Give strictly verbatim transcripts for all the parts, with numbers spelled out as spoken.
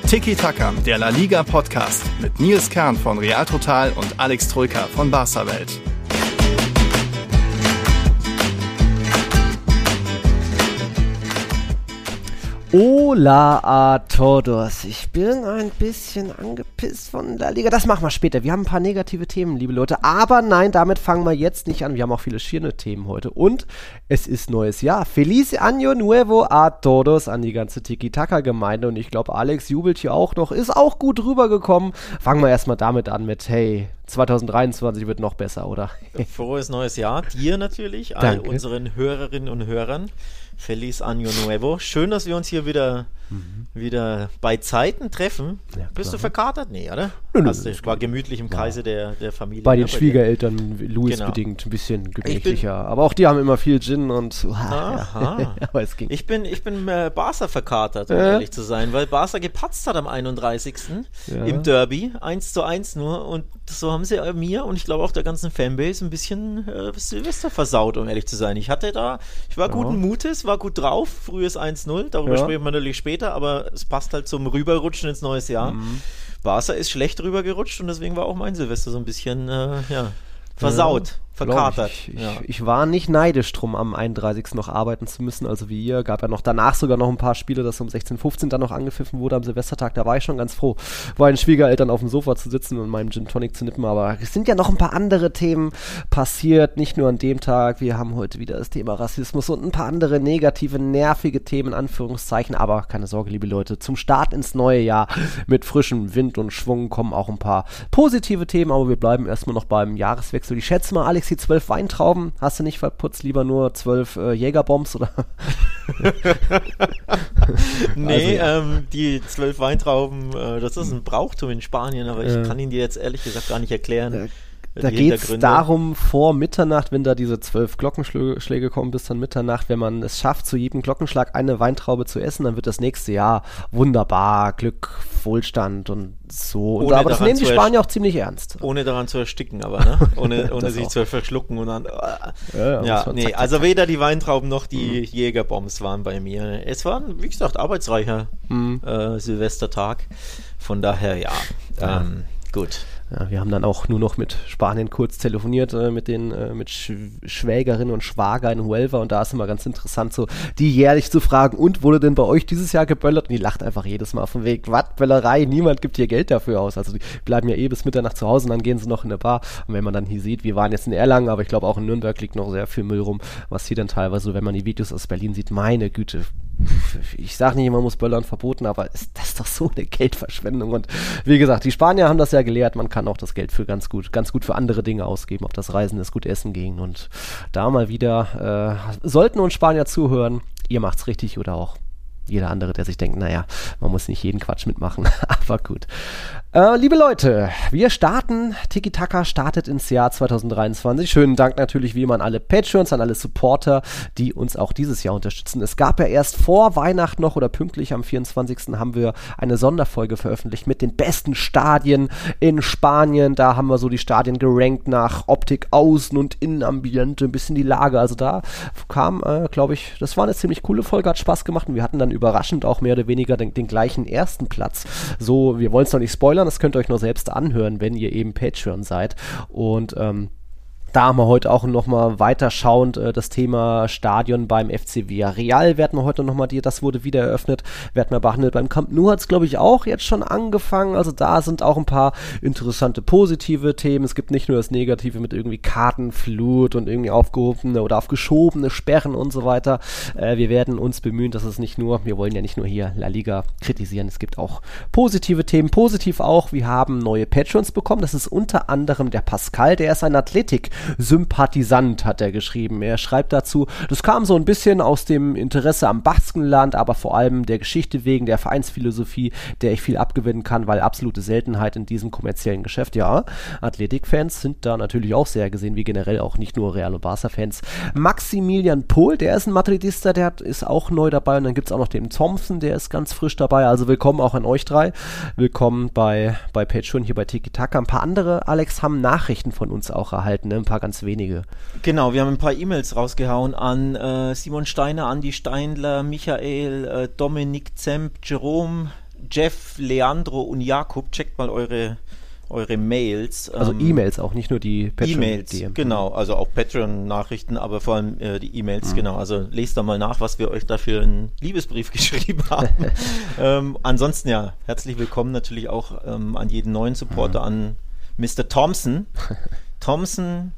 Tiki Taka, der La Liga Podcast mit Nils Kern von Real Total und Alex Troika von Barca Welt. Hola a todos. Ich bin ein bisschen angepisst von La Liga. Das machen wir später. Wir haben ein paar negative Themen, liebe Leute. Aber nein, damit fangen wir jetzt nicht an. Wir haben auch viele schöne Themen heute. Und es ist neues Jahr. Feliz Año Nuevo a todos an die ganze Tiki-Taka-Gemeinde. Und ich glaube, Alex jubelt hier auch noch. Ist auch gut rübergekommen. Fangen wir erstmal damit an mit, hey, zwanzig dreiundzwanzig wird noch besser, oder? Frohes neues Jahr. Dir natürlich, all Danke. Unseren Hörerinnen und Hörern. Feliz Año Nuevo. Schön, dass wir uns hier wieder, mhm. wieder bei Zeiten treffen. Ja, bist du verkatert? Nee, oder? Nö, nö, Hast du, war gemütlich im Kreise ja. der, der Familie. Bei den ja, bei Schwiegereltern, Louis genau. bedingt, ein bisschen gemächlicher. Aber auch die haben immer viel Gin und... Uh, Aha. Ja. Aber es ging. Ich bin, ich bin äh, Barca verkatert, um äh? ehrlich zu sein, weil Barca gepatzt hat am einunddreißigsten Ja. im Derby. eins zu eins nur. Und so haben sie äh, mir und ich glaube auch der ganzen Fanbase ein bisschen äh, Silvester versaut, um ehrlich zu sein. Ich hatte da, ich war ja. guten Mutes, war gut drauf, frühes eins null, darüber Ja. sprechen wir natürlich später, aber es passt halt zum Rüberrutschen ins neues Jahr. Mhm. Barca ist schlecht rübergerutscht und deswegen war auch mein Silvester so ein bisschen äh, ja, versaut, ja, verkatert. Ich, ich, ja. ich war nicht neidisch drum, am einunddreißigsten noch arbeiten zu müssen, also wie ihr. Gab ja noch danach sogar noch ein paar Spiele, dass um sechzehn Uhr fünfzehn dann noch angepfiffen wurde am Silvestertag. Da war ich schon ganz froh, bei den Schwiegereltern auf dem Sofa zu sitzen und meinem Gin Tonic zu nippen. Aber es sind ja noch ein paar andere Themen passiert, nicht nur an dem Tag. Wir haben heute wieder das Thema Rassismus und ein paar andere negative, nervige Themen, in Anführungszeichen. Aber keine Sorge, liebe Leute, zum Start ins neue Jahr mit frischem Wind und Schwung kommen auch ein paar positive Themen. Aber wir bleiben erstmal noch beim Jahreswechsel. Ich schätze mal, Alex, die zwölf Weintrauben hast du nicht verputzt, lieber nur zwölf äh, Jägerbombs, oder? Nee, also, ähm, die zwölf Weintrauben, äh, das ist ein Brauchtum in Spanien, aber ich äh, kann ihn dir jetzt ehrlich gesagt gar nicht erklären. Äh, Da geht es darum, vor Mitternacht, wenn da diese zwölf Glockenschläge kommen, bis dann Mitternacht, wenn man es schafft, zu jedem Glockenschlag eine Weintraube zu essen, dann wird das nächste Jahr wunderbar, Glück, Wohlstand und so. Und aber das nehmen die Spanier auch ziemlich ernst. Ohne daran zu ersticken, aber, ne? Ohne, ohne sich auch zu verschlucken und dann. Äh, ja, ja, ja nee, zack, also zack. Weder die Weintrauben noch die mhm. Jägerbombs waren bei mir. Es war, wie gesagt, arbeitsreicher mhm. äh, Silvestertag. Von daher, ja, ja. Ähm, gut. Ja, wir haben dann auch nur noch mit Spanien kurz telefoniert, äh, mit den äh, mit Sch- Schwägerinnen und Schwager in Huelva, und da ist immer ganz interessant, so die jährlich zu fragen, und wurde denn bei euch dieses Jahr geböllert? Und die lacht einfach jedes Mal von wegen, was, Böllerei, niemand gibt hier Geld dafür aus. Also die bleiben ja eh bis Mitternacht zu Hause und dann gehen sie noch in eine Bar. Und wenn man dann hier sieht, wir waren jetzt in Erlangen, aber ich glaube auch in Nürnberg liegt noch sehr viel Müll rum, was hier dann teilweise, so wenn man die Videos aus Berlin sieht, meine Güte, ich sage nicht, man muss Böllern verboten, aber ist, das ist doch so eine Geldverschwendung. Und wie gesagt, die Spanier haben das ja gelehrt, man kann auch das Geld für ganz gut, ganz gut für andere Dinge ausgeben, ob das Reisen ist, gut essen gehen. Und da mal wieder, äh, sollten uns Spanier zuhören, ihr macht's richtig oder auch jeder andere, der sich denkt, naja, man muss nicht jeden Quatsch mitmachen, aber gut. Äh, liebe Leute, wir starten, Tiki Taka startet ins Jahr zwanzig dreiundzwanzig. Schönen Dank natürlich wie immer an alle Patreons, an alle Supporter, die uns auch dieses Jahr unterstützen. Es gab ja erst vor Weihnachten noch oder pünktlich am vierundzwanzigsten haben wir eine Sonderfolge veröffentlicht mit den besten Stadien in Spanien. Da haben wir so die Stadien gerankt nach Optik, Außen- und Innenambiente, ein bisschen die Lage. Also da kam, äh, glaube ich, das war eine ziemlich coole Folge, hat Spaß gemacht, und wir hatten dann überraschend auch mehr oder weniger den, den gleichen ersten Platz. So, wir wollen es noch nicht spoilern, das könnt ihr euch nur selbst anhören, wenn ihr eben Patreon seid. Und ähm, da haben wir heute auch nochmal weiterschauend äh, das Thema Stadion beim F C Villarreal werden wir heute nochmal, das wurde wieder eröffnet, werden wir behandelt. Beim Camp Nou hat es, glaube ich, auch jetzt schon angefangen, also da sind auch ein paar interessante positive Themen. Es gibt nicht nur das Negative mit irgendwie Kartenflut und irgendwie aufgehobene oder aufgeschobene Sperren und so weiter. Äh, wir werden uns bemühen, dass es nicht nur, wir wollen ja nicht nur hier La Liga kritisieren, es gibt auch positive Themen. Positiv auch, wir haben neue Patrons bekommen, das ist unter anderem der Pascal, der ist ein Athletik Sympathisant, hat er geschrieben. Er schreibt dazu, das kam so ein bisschen aus dem Interesse am Baskenland, aber vor allem der Geschichte wegen, der Vereinsphilosophie, der ich viel abgewinnen kann, weil absolute Seltenheit in diesem kommerziellen Geschäft. Ja, Athletikfans sind da natürlich auch sehr gesehen, wie generell auch nicht nur Real- und Barca-Fans. Maximilian Pohl, der ist ein Madridista, der hat, ist auch neu dabei, und dann gibt es auch noch den Thompson, der ist ganz frisch dabei. Also willkommen auch an euch drei. Willkommen bei, bei Patreon, hier bei Tiki Taka. Ein paar andere, Alex, haben Nachrichten von uns auch erhalten, ne? Ein paar ganz wenige. Genau, wir haben ein paar E-Mails rausgehauen an äh, Simon Steiner, Andi Steindler, Michael, äh, Dominik Zemp, Jerome, Jeff, Leandro und Jakub, checkt mal eure, eure Mails. Also ähm, E-Mails auch, nicht nur die Patreon-E-Mails, genau, also auch Patreon-Nachrichten, aber vor allem äh, die E-Mails, mhm. genau. Also lest da mal nach, was wir euch dafür einen Liebesbrief geschrieben haben. ähm, ansonsten ja, herzlich willkommen natürlich auch ähm, an jeden neuen Supporter, mhm. an Mister Thompson. Thompson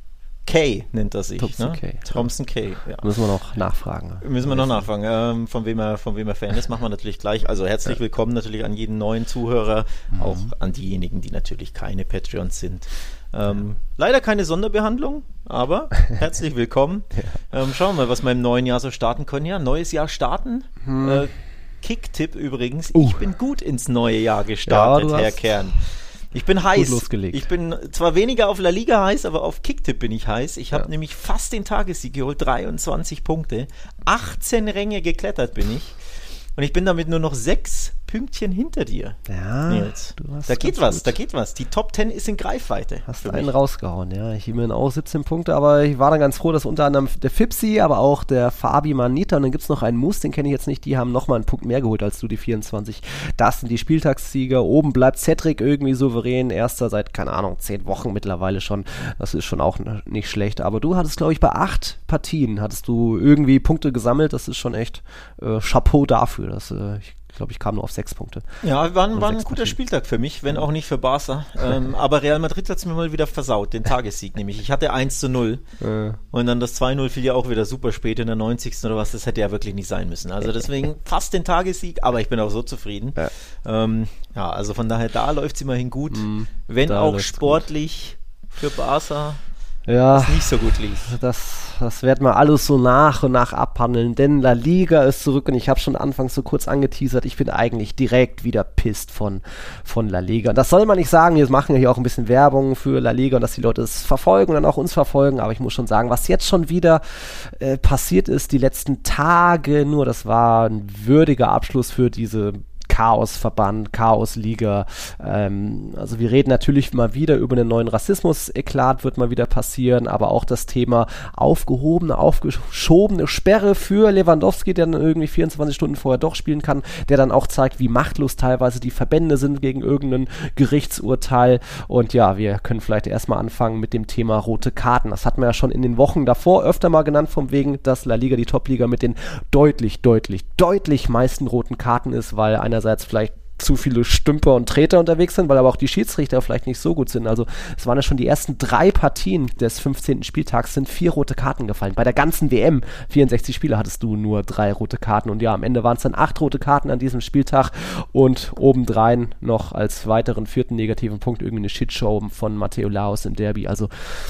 K nennt er sich. Thompson ne? K. Thompson K. Ja. Müssen wir noch nachfragen. Müssen wir noch nachfragen, ähm, von, wem er, von wem er Fan ist, machen wir natürlich gleich. Also herzlich ja. willkommen natürlich an jeden neuen Zuhörer, mhm. auch an diejenigen, die natürlich keine Patreons sind. Ähm, ja. Leider keine Sonderbehandlung, aber herzlich willkommen. Ja. Ähm, schauen wir mal, was wir im neuen Jahr so starten können. Ja, neues Jahr starten. Hm. Äh, Kicktipp übrigens. Uh. Ich bin gut ins neue Jahr gestartet, ja, Herr Kern. Ich bin heiß. Losgelegt. Ich bin zwar weniger auf La Liga heiß, aber auf Kicktipp bin ich heiß. Ich habe ja. nämlich fast den Tagessieg geholt, dreiundzwanzig Punkte. achtzehn Ränge geklettert bin ich. Und ich bin damit nur noch sechs Pünktchen hinter dir. Ja, Nils. Du hast da geht was, gut. da geht was. Die Top zehn ist in Greifweite. Hast einen mich. rausgehauen, ja. Ich immerhin auch siebzehn Punkte, aber ich war dann ganz froh, dass unter anderem der Fipsi, aber auch der Fabi Manita und dann gibt es noch einen Moose, den kenne ich jetzt nicht, die haben nochmal einen Punkt mehr geholt als du, die vierundzwanzig. Das sind die Spieltagssieger. Oben bleibt Cedric irgendwie souverän, erster seit, keine Ahnung, zehn Wochen mittlerweile schon. Das ist schon auch nicht schlecht. Aber du hattest, glaube ich, bei acht Partien hattest du irgendwie Punkte gesammelt. Das ist schon echt äh, Chapeau dafür. Das, äh, ich Ich glaube, ich kam nur auf sechs Punkte. Ja, war, war ein guter Spieltag für mich, wenn auch nicht für Barca. Ähm, aber Real Madrid hat es mir mal wieder versaut, den Tagessieg nämlich. Ich hatte eins zu null äh. und dann das zwei null fiel ja auch wieder super spät in der neunzigsten oder was. Das hätte ja wirklich nicht sein müssen. Also deswegen fast den Tagessieg, aber ich bin auch so zufrieden. Ja, ähm, ja also von daher, da läuft es immerhin gut. Mm, wenn auch sportlich gut. Für Barca ja, nicht so gut lief. Das, das werden wir alles so nach und nach abhandeln, denn La Liga ist zurück und ich habe schon anfangs so kurz angeteasert, ich bin eigentlich direkt wieder pisst von, von La Liga. Und das soll man nicht sagen, wir machen ja hier auch ein bisschen Werbung für La Liga und dass die Leute es verfolgen und dann auch uns verfolgen, aber ich muss schon sagen, was jetzt schon wieder äh, passiert ist, die letzten Tage nur, das war ein würdiger Abschluss für diese Chaosverband, Chaosliga. Ähm, also wir reden natürlich mal wieder über einen neuen Rassismus-Eklat, wird mal wieder passieren, aber auch das Thema aufgehobene, aufgeschobene Sperre für Lewandowski, der dann irgendwie vierundzwanzig Stunden vorher doch spielen kann, der dann auch zeigt, wie machtlos teilweise die Verbände sind gegen irgendein Gerichtsurteil. Und ja, wir können vielleicht erstmal anfangen mit dem Thema rote Karten. Das hatten wir ja schon in den Wochen davor öfter mal genannt, vom wegen, dass La Liga die Top-Liga mit den deutlich, deutlich, deutlich meisten roten Karten ist, weil einerseits vielleicht zu viele Stümper und Treter unterwegs sind, weil aber auch die Schiedsrichter vielleicht nicht so gut sind. Also es waren ja schon die ersten drei Partien des fünfzehnten Spieltags, sind vier rote Karten gefallen. Bei der ganzen W M, vierundsechzig Spiele, hattest du nur drei rote Karten und ja, am Ende waren es dann acht rote Karten an diesem Spieltag und obendrein noch als weiteren vierten negativen Punkt irgendwie eine Shitshow von Mateo Laos im Derby. Also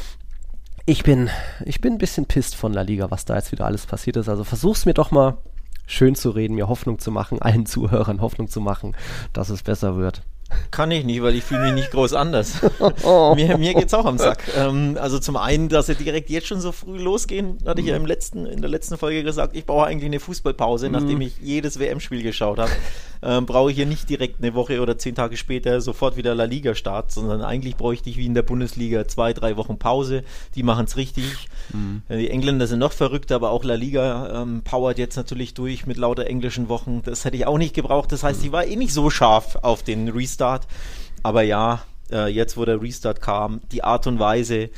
ich bin, ich bin ein bisschen pisst von La Liga, was da jetzt wieder alles passiert ist. Also versuch's mir doch mal schön zu reden, mir Hoffnung zu machen, allen Zuhörern Hoffnung zu machen, dass es besser wird. Kann ich nicht, weil ich fühle mich nicht groß anders. mir, mir geht's auch am Sack. Ähm, also zum einen, dass sie direkt jetzt schon so früh losgehen, hatte ich ja im letzten, in der letzten Folge gesagt, ich brauche eigentlich eine Fußballpause, nachdem ich jedes W M-Spiel geschaut habe. Ähm, brauche ich hier nicht direkt eine Woche oder zehn Tage später sofort wieder La Liga-Start, sondern eigentlich bräuchte ich wie in der Bundesliga zwei, drei Wochen Pause. Die machen es richtig. Mhm. Die Engländer sind noch verrückt, aber auch La Liga ähm, powert jetzt natürlich durch mit lauter englischen Wochen. Das hätte ich auch nicht gebraucht. Das heißt, ich war eh nicht so scharf auf den Restart. Aber ja, äh, jetzt wo der Restart kam, die Art und Weise,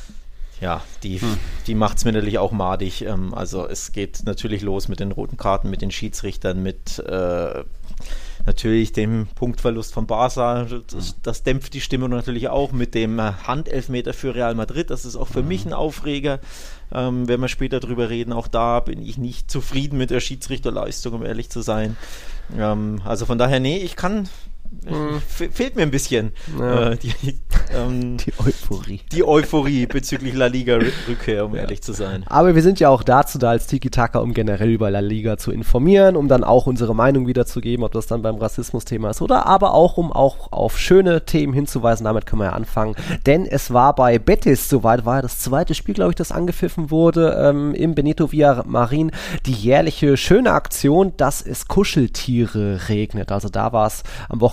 ja, die, hm. die macht es mir natürlich auch madig. Ähm, also es geht natürlich los mit den roten Karten, mit den Schiedsrichtern, mit äh, natürlich dem Punktverlust von Barca. Das, das dämpft die Stimmung natürlich auch mit dem Handelfmeter für Real Madrid. Das ist auch für mich ein Aufreger. Ähm, wenn wir später drüber reden, auch da bin ich nicht zufrieden mit der Schiedsrichterleistung, um ehrlich zu sein. Ähm, also von daher, nee, ich kann... Hm. Fehlt mir ein bisschen ja. äh, die, ähm, die Euphorie. Die Euphorie bezüglich La Liga-Rückkehr, um ja. ehrlich zu sein. Aber wir sind ja auch dazu da als Tiki-Taka, um generell über La Liga zu informieren, um dann auch unsere Meinung wiederzugeben, ob das dann beim Rassismus-Thema ist oder aber auch, um auch auf schöne Themen hinzuweisen. Damit können wir ja anfangen. Denn es war bei Betis, soweit war ja das zweite Spiel, glaube ich, das angepfiffen wurde, ähm, im Benito Villamarín, die jährliche schöne Aktion, dass es Kuscheltiere regnet. Also da war es am Wochenende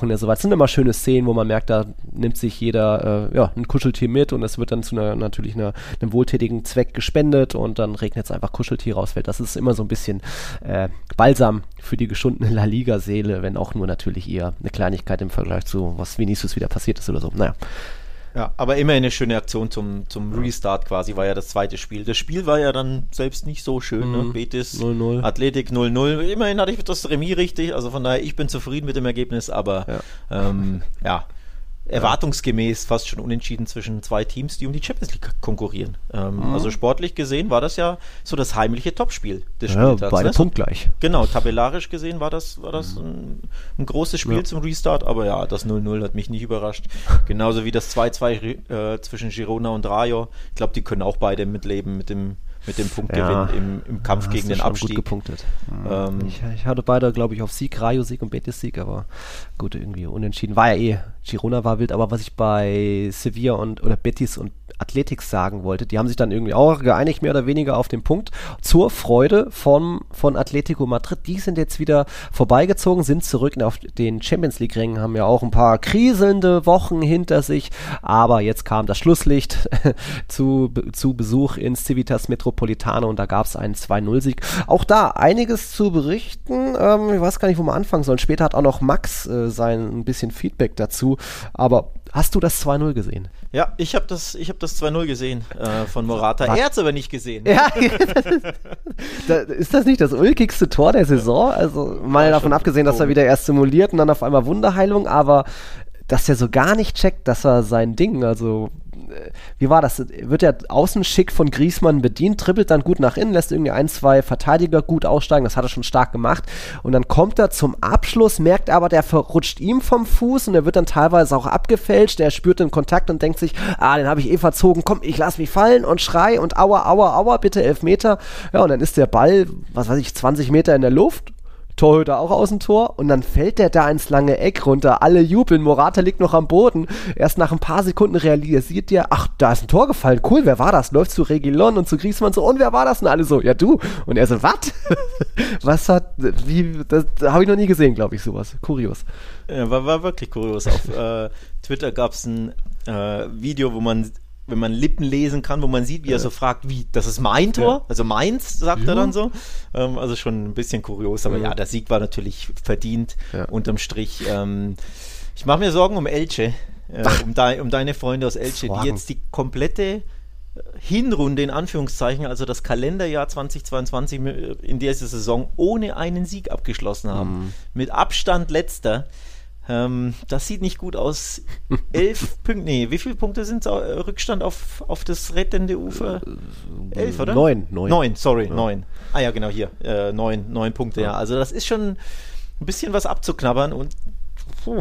und er so weiter. Das sind immer schöne Szenen, wo man merkt, da nimmt sich jeder äh, ja, ein Kuscheltier mit und es wird dann zu einer natürlich einer, einem wohltätigen Zweck gespendet und dann regnet es einfach Kuscheltiere aus. Das ist immer so ein bisschen äh, Balsam für die geschundene La Liga-Seele, wenn auch nur natürlich eher eine Kleinigkeit im Vergleich zu was Vinicius wieder passiert ist oder so. Naja. Ja, aber immerhin eine schöne Aktion zum, zum Restart quasi, war ja das zweite Spiel. Das Spiel war ja dann selbst nicht so schön, mhm. ne? Betis, null null. Athletik null null. Immerhin hatte ich das Remis richtig, also von daher, ich bin zufrieden mit dem Ergebnis, aber ja, ähm, ja. erwartungsgemäß fast schon unentschieden zwischen zwei Teams, die um die Champions League konkurrieren. Ähm, mhm. Also sportlich gesehen war das ja so das heimliche Topspiel des ja, Spieltags. Beide ne? punktgleich. Genau, tabellarisch gesehen war das, war das ein, ein großes Spiel ja. zum Restart, aber ja, das null null hat mich nicht überrascht. Genauso wie das zwei zwei äh, zwischen Girona und Rayo. Ich glaube, die können auch beide mitleben mit dem mit dem Punktgewinn ja. im, im Kampf ja, gegen den Abstieg. Gut gepunktet. Ähm, ich, ich hatte beide, glaube ich, auf Sieg, Rayo-Sieg und Betis-Sieg, aber gut, irgendwie unentschieden. War ja eh, Girona war wild, aber was ich bei Sevilla und oder Betis und Athletic sagen wollte, die haben sich dann irgendwie auch geeinigt, mehr oder weniger auf den Punkt, zur Freude von, von Atletico Madrid. Die sind jetzt wieder vorbeigezogen, sind zurück auf den Champions-League-Rängen, haben ja auch ein paar kriselnde Wochen hinter sich, aber jetzt kam das Schlusslicht zu, zu Besuch ins Civitas Metropolitano und da gab es einen zwei null Sieg. Auch da einiges zu berichten, ähm, ich weiß gar nicht, wo wir anfangen sollen. Später hat auch noch Max äh, sein ein bisschen Feedback dazu, aber hast du das zwei null gesehen? Ja, ich habe das, ich hab das zwei null gesehen äh, von Morata. Er hat es aber nicht gesehen. Ja, da, ist das nicht das ulkigste Tor der Saison? Also mal ja, davon abgesehen, dass er wieder erst simuliert und dann auf einmal Wunderheilung, aber dass er so gar nicht checkt, dass er sein Ding, also wie war das? Wird er außen schick von Griezmann bedient, trippelt dann gut nach innen, lässt irgendwie ein, zwei Verteidiger gut aussteigen, das hat er schon stark gemacht und dann kommt er zum Abschluss, merkt aber, der verrutscht ihm vom Fuß und er wird dann teilweise auch abgefälscht, er spürt den Kontakt und denkt sich, ah, den habe ich eh verzogen, komm, ich lass mich fallen und schrei und aua, aua, aua, bitte Elfmeter. Ja, und dann ist der Ball, was weiß ich, zwanzig Meter in der Luft, Torhüter auch aus dem Tor und dann fällt der da ins lange Eck runter, alle jubeln, Morata liegt noch am Boden, erst nach ein paar Sekunden realisiert der, ach, da ist ein Tor gefallen, cool, wer war das? Läuft zu Reguilon und zu Griezmann so, und wer war das? Und alle so, ja du. Und er so, was? Was hat, wie, das habe ich noch nie gesehen, glaube ich, sowas. Kurios. Ja, war, war wirklich kurios. Auf äh, Twitter gab es ein äh, Video, wo man wenn man Lippen lesen kann, wo man sieht, wie ja. er so fragt, wie, das ist mein Tor? Ja. Also meins, sagt ja. er dann so. Ähm, also schon ein bisschen kurios, aber ja, ja der Sieg war natürlich verdient, ja. unterm Strich. Ähm, ich mache mir Sorgen um Elche, äh, um, de, um deine Freunde aus Elche, Sorgen. Die jetzt die komplette Hinrunde in Anführungszeichen, also das Kalenderjahr zweitausendzweiundzwanzig in der Saison ohne einen Sieg abgeschlossen haben. Mhm. Mit Abstand letzter. Ähm, das sieht nicht gut aus. Elf Punkte, nee, wie viele Punkte sind es? Rückstand auf, auf das rettende Ufer? Elf, oder? Neun. Neun, neun sorry, ja. neun. Ah ja, genau, hier. Äh, neun, neun Punkte, ja. ja. Also das ist schon ein bisschen was abzuknabbern und puh,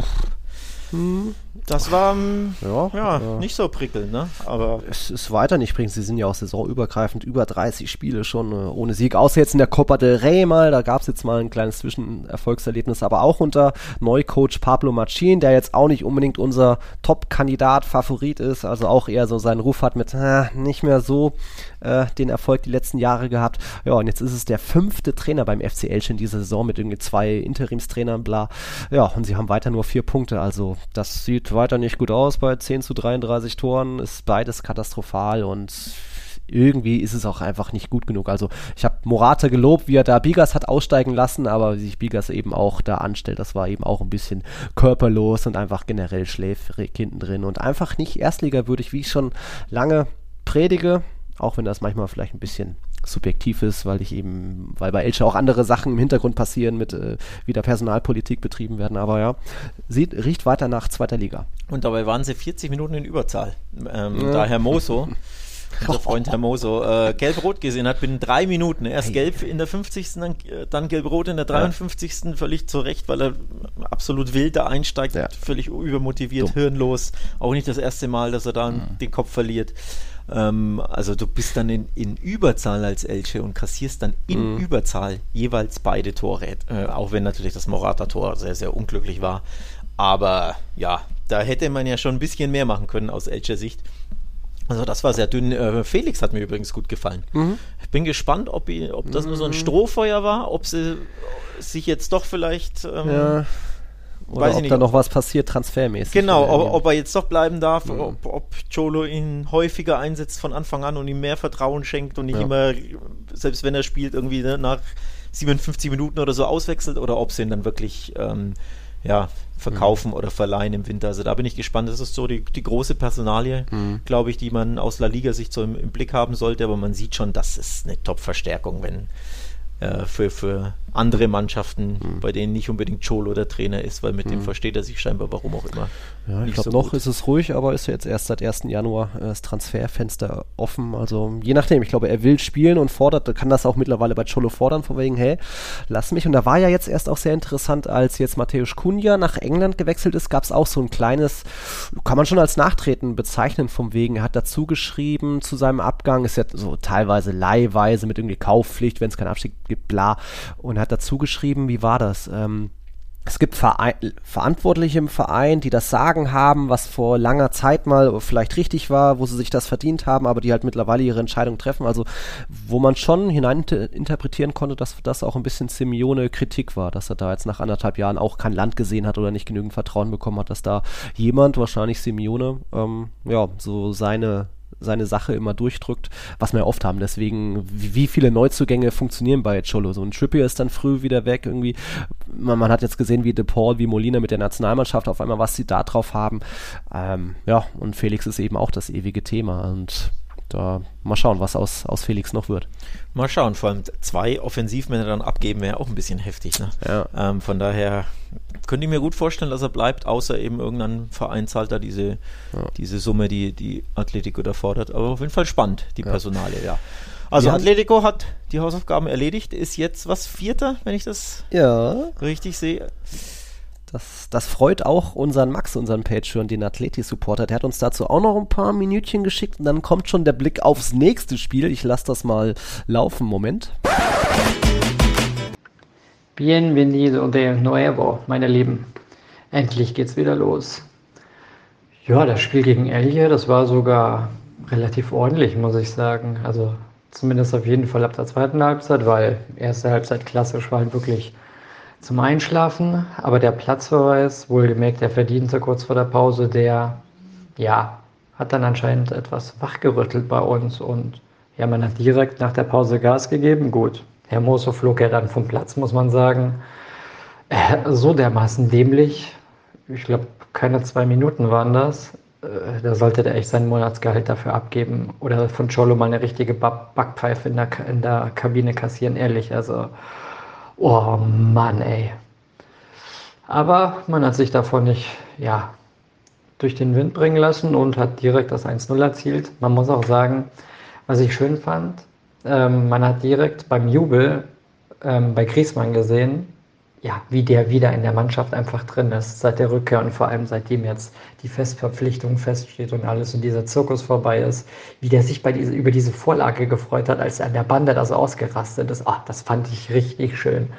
hm, das war ja, ja, ja nicht so prickelnd, ne? Aber es ist weiter nicht prickelnd. Sie sind ja auch saisonübergreifend über dreißig Spiele schon äh, ohne Sieg. Außer jetzt in der Copa del Rey mal, da gab es jetzt mal ein kleines Zwischenerfolgserlebnis, aber auch unter Neucoach Pablo Machin, der jetzt auch nicht unbedingt unser Top-Kandidat, Favorit ist, also auch eher so seinen Ruf hat mit äh, nicht mehr so äh, den Erfolg die letzten Jahre gehabt. Ja, und jetzt ist es der fünfte Trainer beim F C Elche in dieser Saison mit irgendwie zwei Interimstrainern, bla. Ja, und sie haben weiter nur vier Punkte, also das sieht weiter nicht gut aus bei zehn zu dreiunddreißig Toren, ist beides katastrophal und irgendwie ist es auch einfach nicht gut genug. Also ich habe Morata gelobt, wie er da Bigas hat aussteigen lassen, aber wie sich Bigas eben auch da anstellt, das war eben auch ein bisschen körperlos und einfach generell schläfrig hinten drin und einfach nicht erstligawürdig, wie ich schon lange predige, auch wenn das manchmal vielleicht ein bisschen subjektiv ist, weil ich eben, weil bei Elche auch andere Sachen im Hintergrund passieren, mit äh, wieder Personalpolitik betrieben werden, aber ja, sieht, riecht weiter nach zweiter Liga. Und dabei waren sie vierzig Minuten in Überzahl. Ähm, ja. Da Hermoso, unser Freund Hermoso, äh, gelb-rot gesehen hat, binnen drei Minuten. Erst gelb in der fünfzigsten Dann, dann gelb-rot in der dreiundfünfzigsten Ja. Völlig zu Recht, weil er absolut wild da einsteigt, ja. völlig übermotiviert, Dumm. hirnlos. Auch nicht das erste Mal, dass er da mhm. den Kopf verliert. Ähm, also du bist dann in, in Überzahl als Elche und kassierst dann in mhm. Überzahl jeweils beide Tore. Äh, auch wenn natürlich das Morata-Tor sehr, sehr unglücklich war. Aber ja, da hätte man ja schon ein bisschen mehr machen können aus Elche Sicht. Also das war sehr dünn. Äh, Felix hat mir übrigens gut gefallen. Mhm. Ich bin gespannt, ob, ich, ob das mhm. nur so ein Strohfeuer war, ob sie sich jetzt doch vielleicht... Ähm, ja. Oder ob nicht, da noch was passiert, transfermäßig. Genau, ob, ob er jetzt doch bleiben darf, mhm. ob, ob Cholo ihn häufiger einsetzt von Anfang an und ihm mehr Vertrauen schenkt und nicht ja. immer, selbst wenn er spielt, irgendwie ne, nach siebenundfünfzig Minuten oder so auswechselt, oder ob sie ihn dann wirklich ähm, ja, verkaufen mhm. oder verleihen im Winter. Also da bin ich gespannt. Das ist so die, die große Personalie, mhm. glaube ich, die man aus La Liga sich so im, im Blick haben sollte, aber man sieht schon, das ist eine Top-Verstärkung, wenn äh, für, für andere Mannschaften, mhm. bei denen nicht unbedingt Cholo der Trainer ist, weil mit mhm. dem versteht er sich scheinbar, warum auch immer. Ja, ich glaube, so noch gut. Ist es ruhig, aber ist ja jetzt erst seit ersten Januar äh, das Transferfenster offen. Also je nachdem, ich glaube, er will spielen und fordert, kann das auch mittlerweile bei Cholo fordern, von wegen, hey, lass mich. Und da war ja jetzt erst auch sehr interessant, als jetzt Mateusz Cunha nach England gewechselt ist, gab es auch so ein kleines, kann man schon als Nachtreten bezeichnen, vom wegen, er hat dazu geschrieben zu seinem Abgang, ist ja so teilweise leihweise mit irgendwie Kaufpflicht, wenn es keinen Abstieg gibt, bla. Und hat dazu geschrieben, wie war das? Ähm, Es gibt Verein, Verantwortliche im Verein, die das Sagen haben, was vor langer Zeit mal vielleicht richtig war, wo sie sich das verdient haben, aber die halt mittlerweile ihre Entscheidung treffen. Also wo man schon hineininterpretieren konnte, dass das auch ein bisschen Simeone-Kritik war, dass er da jetzt nach anderthalb Jahren auch kein Land gesehen hat oder nicht genügend Vertrauen bekommen hat, dass da jemand, wahrscheinlich Simeone, ähm, ja, so seine seine Sache immer durchdrückt, was wir ja oft haben. Deswegen, wie, wie viele Neuzugänge funktionieren bei Cholo? So ein Trippier ist dann früh wieder weg irgendwie. Man, man hat jetzt gesehen, wie De Paul, wie Molina mit der Nationalmannschaft auf einmal, was sie da drauf haben. Ähm, ja, und Felix ist eben auch das ewige Thema. Und da mal schauen, was aus, aus Felix noch wird. Mal schauen, vor allem zwei Offensivmänner dann abgeben, wäre auch ein bisschen heftig. Ne? Ja. Ähm, von daher könnte ich mir gut vorstellen, dass er bleibt, außer eben irgendein Verein zahlt da diese, ja. diese Summe, die die Atletico da fordert. Aber auf jeden Fall spannend, die ja. Personalie, ja. Also ja. Atletico hat die Hausaufgaben erledigt, ist jetzt was, Vierter, wenn ich das ja. richtig sehe. Das, das freut auch unseren Max, unseren Patreon, den Atleti-Supporter. Der hat uns dazu auch noch ein paar Minütchen geschickt und dann kommt schon der Blick aufs nächste Spiel. Ich lasse das mal laufen, Moment. Bienvenido de nuevo, meine Lieben. Endlich geht's wieder los. Ja, das Spiel gegen Elche, das war sogar relativ ordentlich, muss ich sagen. Also zumindest auf jeden Fall ab der zweiten Halbzeit, weil erste Halbzeit klassisch war halt wirklich zum Einschlafen, aber der Platzverweis, wohlgemerkt der verdiente kurz vor der Pause, der, ja, hat dann anscheinend etwas wachgerüttelt bei uns und ja, man hat direkt nach der Pause Gas gegeben. Gut, Hermoso flog ja dann vom Platz, muss man sagen. Äh, so dermaßen dämlich, ich glaube, keine zwei Minuten waren das. Äh, da sollte der echt sein Monatsgehalt dafür abgeben oder von Cholo mal eine richtige Backpfeife in der, in der Kabine kassieren, ehrlich, also oh Mann, ey. Aber man hat sich davon nicht, ja, durch den Wind bringen lassen und hat direkt das eins null erzielt. Man muss auch sagen, was ich schön fand, ähm, man hat direkt beim Jubel ähm, bei Griezmann gesehen, ja, wie der wieder in der Mannschaft einfach drin ist, seit der Rückkehr und vor allem seitdem jetzt die Festverpflichtung feststeht und alles und dieser Zirkus vorbei ist, wie der sich bei diese, über diese Vorlage gefreut hat, als an der Bande das ausgerastet ist. Ach, das fand ich richtig schön.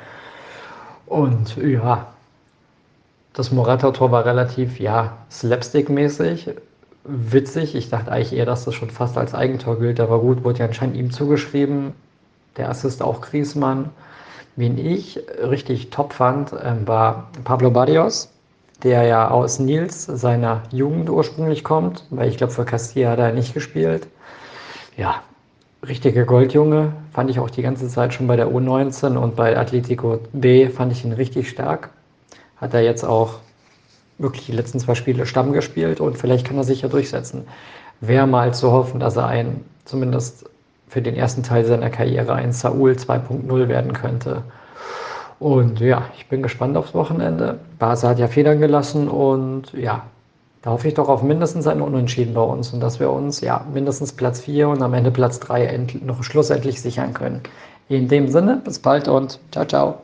Und ja, das Morata-Tor war relativ, ja, slapstick-mäßig, witzig. Ich dachte eigentlich eher, dass das schon fast als Eigentor gilt, aber gut, wurde ja anscheinend ihm zugeschrieben. Der Assist auch Griezmann. Wen ich richtig top fand, äh, war Pablo Barrios, der ja aus Nils, seiner Jugend ursprünglich kommt, weil ich glaube, für Castilla hat er nicht gespielt. Ja, richtiger Goldjunge, fand ich auch die ganze Zeit schon bei der U neunzehn und bei Atletico B fand ich ihn richtig stark. Hat er jetzt auch wirklich die letzten zwei Spiele Stamm gespielt und vielleicht kann er sich ja durchsetzen. Wäre mal zu hoffen, dass er ein, zumindest für den ersten Teil seiner Karriere, ein Saúl zwei Punkt null werden könnte. Und ja, ich bin gespannt aufs Wochenende. Barca hat ja Federn gelassen und ja, da hoffe ich doch auf mindestens ein Unentschieden bei uns und dass wir uns ja mindestens Platz vier und am Ende Platz drei end- noch schlussendlich sichern können. In dem Sinne, bis bald und ciao, ciao.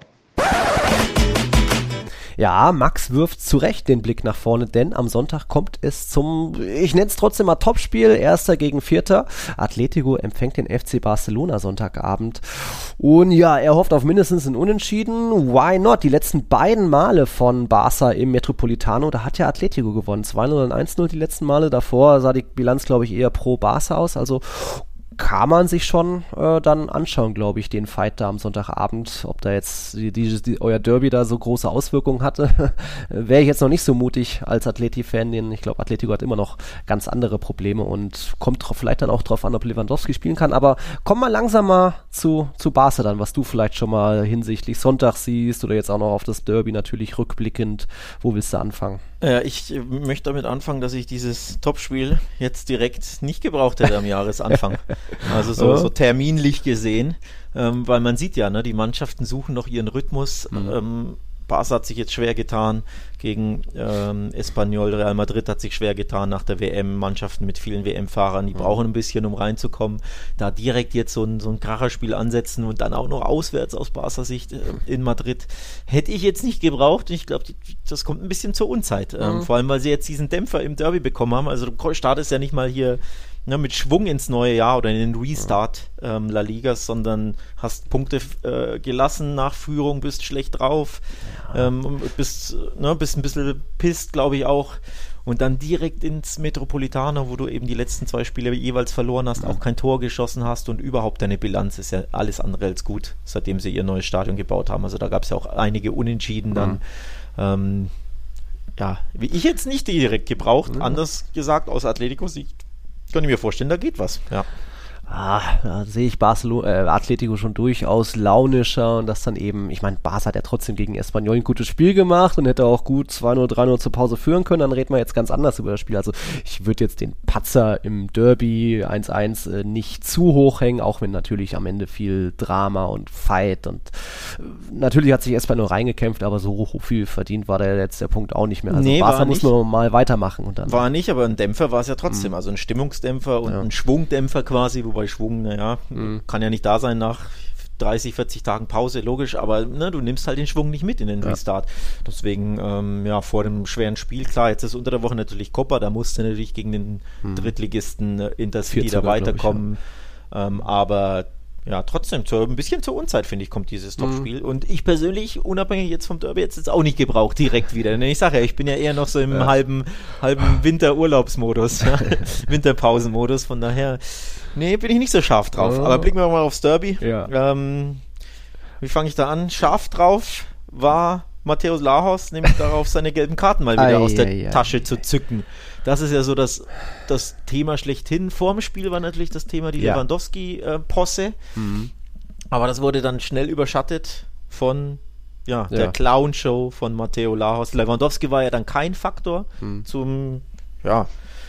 Ja, Max wirft zu Recht den Blick nach vorne, denn am Sonntag kommt es zum, ich nenne es trotzdem mal Topspiel, Erster gegen Vierter. Atletico empfängt den F C Barcelona Sonntagabend und ja, er hofft auf mindestens ein Unentschieden. Why not? Die letzten beiden Male von Barca im Metropolitano, da hat ja Atletico gewonnen. zwei null und eins null die letzten Male. Davor sah die Bilanz, glaube ich, eher pro Barca aus, also kann man sich schon äh, dann anschauen, glaube ich, den Fight da am Sonntagabend, ob da jetzt die, die, die, euer Derby da so große Auswirkungen hatte. Wäre ich jetzt noch nicht so mutig als Atleti-Fan, denn ich glaube, Atletico hat immer noch ganz andere Probleme und kommt drauf, vielleicht dann auch drauf an, ob Lewandowski spielen kann, aber komm mal langsam mal zu, zu Barca dann, was du vielleicht schon mal hinsichtlich Sonntag siehst oder jetzt auch noch auf das Derby natürlich rückblickend. Wo willst du anfangen? Äh, ich möchte damit anfangen, dass ich dieses Topspiel jetzt direkt nicht gebraucht hätte am Jahresanfang. Also so, ja. so terminlich gesehen, ähm, weil man sieht ja, ne, die Mannschaften suchen noch ihren Rhythmus. Mhm. Ähm, Barca hat sich jetzt schwer getan gegen ähm, Espanyol, Real Madrid hat sich schwer getan nach der W M, Mannschaften mit vielen W M-Fahrern, die mhm. brauchen ein bisschen, um reinzukommen. Da direkt jetzt so ein, so ein Kracherspiel ansetzen und dann auch noch auswärts aus Barca-Sicht äh, in Madrid, hätte ich jetzt nicht gebraucht. Ich glaube, das kommt ein bisschen zur Unzeit. Mhm. Ähm, vor allem, weil sie jetzt diesen Dämpfer im Derby bekommen haben. Also du startest ja nicht mal hier Ne, mit Schwung ins neue Jahr oder in den Restart ähm, La Liga, sondern hast Punkte äh, gelassen nach Führung, bist schlecht drauf, ja. ähm, bist, ne, bist ein bisschen pisst, glaube ich auch, und dann direkt ins Metropolitano, wo du eben die letzten zwei Spiele jeweils verloren hast, ja. auch kein Tor geschossen hast und überhaupt deine Bilanz ist ja alles andere als gut, seitdem sie ihr neues Stadion gebaut haben. Also da gab es ja auch einige Unentschieden dann. Mhm. Ähm, ja, wie ich jetzt nicht direkt gebraucht, mhm. anders gesagt aus Atletico-Sicht, kann ich mir vorstellen, da geht was. Ja. Ah, da sehe ich Barcelona, äh, Atletico schon durchaus launischer und das dann eben, ich meine, Barca hat ja trotzdem gegen Espanyol ein gutes Spiel gemacht und hätte auch gut zwei null, drei null zur Pause führen können, dann reden wir jetzt ganz anders über das Spiel. Also ich würde jetzt den Patzer im Derby eins eins äh, nicht zu hoch hängen, auch wenn natürlich am Ende viel Drama und Fight und äh, natürlich hat sich Espanyol reingekämpft, aber so hoch viel verdient war der jetzt der Punkt auch nicht mehr. Also nee, Barca muss nur mal weitermachen. Und dann war nicht, aber ein Dämpfer war es ja trotzdem, mhm. also ein Stimmungsdämpfer und ja. ein Schwungdämpfer quasi, wo bei Schwung, naja, mhm. kann ja nicht da sein nach dreißig, vierzig Tagen Pause, logisch, aber ne, du nimmst halt den Schwung nicht mit in den ja. Restart. Deswegen, ähm, ja, vor dem schweren Spiel, klar, jetzt ist unter der Woche natürlich Copa, da musste natürlich gegen den mhm. Drittligisten äh, Intercity da weiterkommen, ich, ja. ähm, aber ja, trotzdem, zu, ein bisschen zur Unzeit, finde ich, kommt dieses Topspiel. Mhm. Und ich persönlich, unabhängig jetzt vom Derby, jetzt ist auch nicht gebraucht direkt wieder. Denn ich sage ja, ich bin ja eher noch so im ja. halben, halben Winterurlaubsmodus, ja. Winterpausenmodus. Von daher, nee, bin ich nicht so scharf drauf. Oh. Aber blicken wir mal aufs Derby. Ja. Ähm, wie fange ich da an? Scharf drauf war Matthäus Lahoz, nämlich darauf, seine gelben Karten mal wieder ei, aus der ei, Tasche ei. zu zücken. Das ist ja so das, das Thema schlechthin. Vorm Spiel war natürlich das Thema die ja. Lewandowski-Posse. Äh, mhm. Aber das wurde dann schnell überschattet von ja, ja. der Clown-Show von Matthäus Lahoz. Lewandowski war ja dann kein Faktor mhm. zum, ja,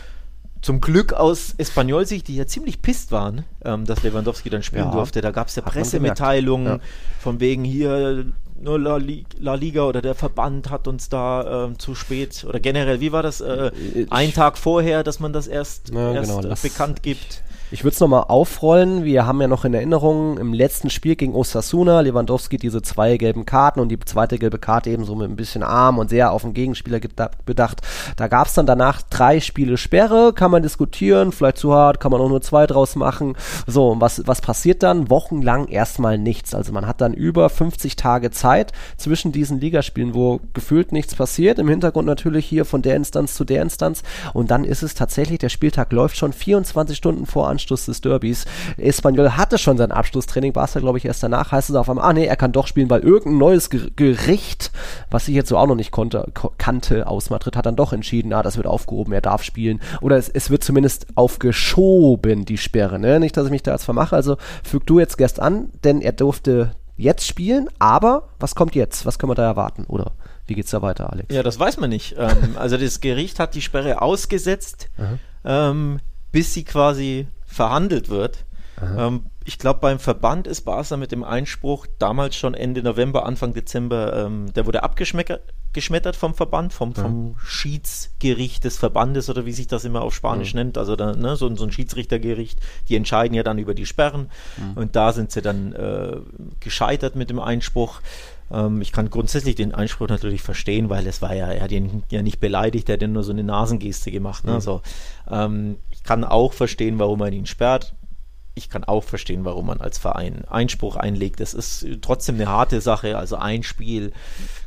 zum Glück aus Espanyol-Sicht, die ja ziemlich pisst waren, ähm, dass Lewandowski dann spielen ja. durfte. Da gab es ja Pressemitteilungen ja. von wegen hier nur La, La Liga oder der Verband hat uns da ähm, zu spät oder generell, wie war das? Äh, ein Tag vorher, dass man das erst, ja, erst genau, das bekannt gibt. Ich würde es nochmal aufrollen. Wir haben ja noch in Erinnerung, im letzten Spiel gegen Osasuna, Lewandowski diese zwei gelben Karten und die zweite gelbe Karte eben so mit ein bisschen Arm und sehr auf den Gegenspieler bedacht. Da gab es dann danach drei Spiele Sperre, kann man diskutieren, vielleicht zu hart, kann man auch nur zwei draus machen. So, und was, was passiert dann? Wochenlang erstmal nichts. Also man hat dann über fünfzig Tage Zeit zwischen diesen Ligaspielen, wo gefühlt nichts passiert. Im Hintergrund natürlich hier von der Instanz zu der Instanz. Und dann ist es tatsächlich, der Spieltag läuft schon vierundzwanzig Stunden vor Anschluss des Derbys. Espanyol hatte schon sein Abschlusstraining, Barca glaube ich erst danach, heißt es auf einmal, ah nee, er kann doch spielen, weil irgendein neues Ger- Gericht, was ich jetzt so auch noch nicht konnte, ko- kannte aus Madrid, hat dann doch entschieden, ah, das wird aufgehoben, er darf spielen. Oder es, es wird zumindest aufgeschoben, die Sperre, ne? Nicht, dass ich mich da jetzt vermache, also füg du jetzt erst an, denn er durfte jetzt spielen, aber was kommt jetzt? Was können wir da erwarten? Oder wie geht's da weiter, Alex? Ja, das weiß man nicht. ähm, also das Gericht hat die Sperre ausgesetzt, ähm, bis sie quasi verhandelt wird. Ähm, ich glaube, beim Verband ist Barca mit dem Einspruch damals schon Ende November, Anfang Dezember, ähm, der wurde abgeschmettert vom Verband, vom, vom ja. Schiedsgericht des Verbandes oder wie sich das immer auf Spanisch ja. nennt, also da, ne, so, so ein Schiedsrichtergericht, die entscheiden ja dann über die Sperren ja. und da sind sie dann äh, gescheitert mit dem Einspruch. Ähm, ich kann grundsätzlich den Einspruch natürlich verstehen, weil es war ja, er hat ihn ja nicht beleidigt, er hat ja nur so eine Nasengeste gemacht. Ne? Ja. So, ähm, ich kann auch verstehen, warum man ihn sperrt. Ich kann auch verstehen, warum man als Verein Einspruch einlegt. Das ist trotzdem eine harte Sache. Also ein Spiel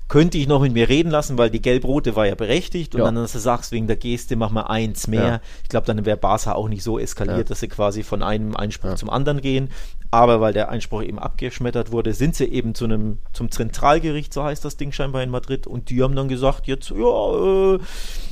könnte ich noch mit mir reden lassen, weil die Gelb-Rote war ja berechtigt und ja. dann, dass du sagst, wegen der Geste mach mal eins mehr. Ja. Ich glaube, dann wäre Barca auch nicht so eskaliert, ja. dass sie quasi von einem Einspruch ja. zum anderen gehen. Aber weil der Einspruch eben abgeschmettert wurde, sind sie eben zu einem, zum Zentralgericht, so heißt das Ding scheinbar in Madrid, und die haben dann gesagt, jetzt, ja, äh,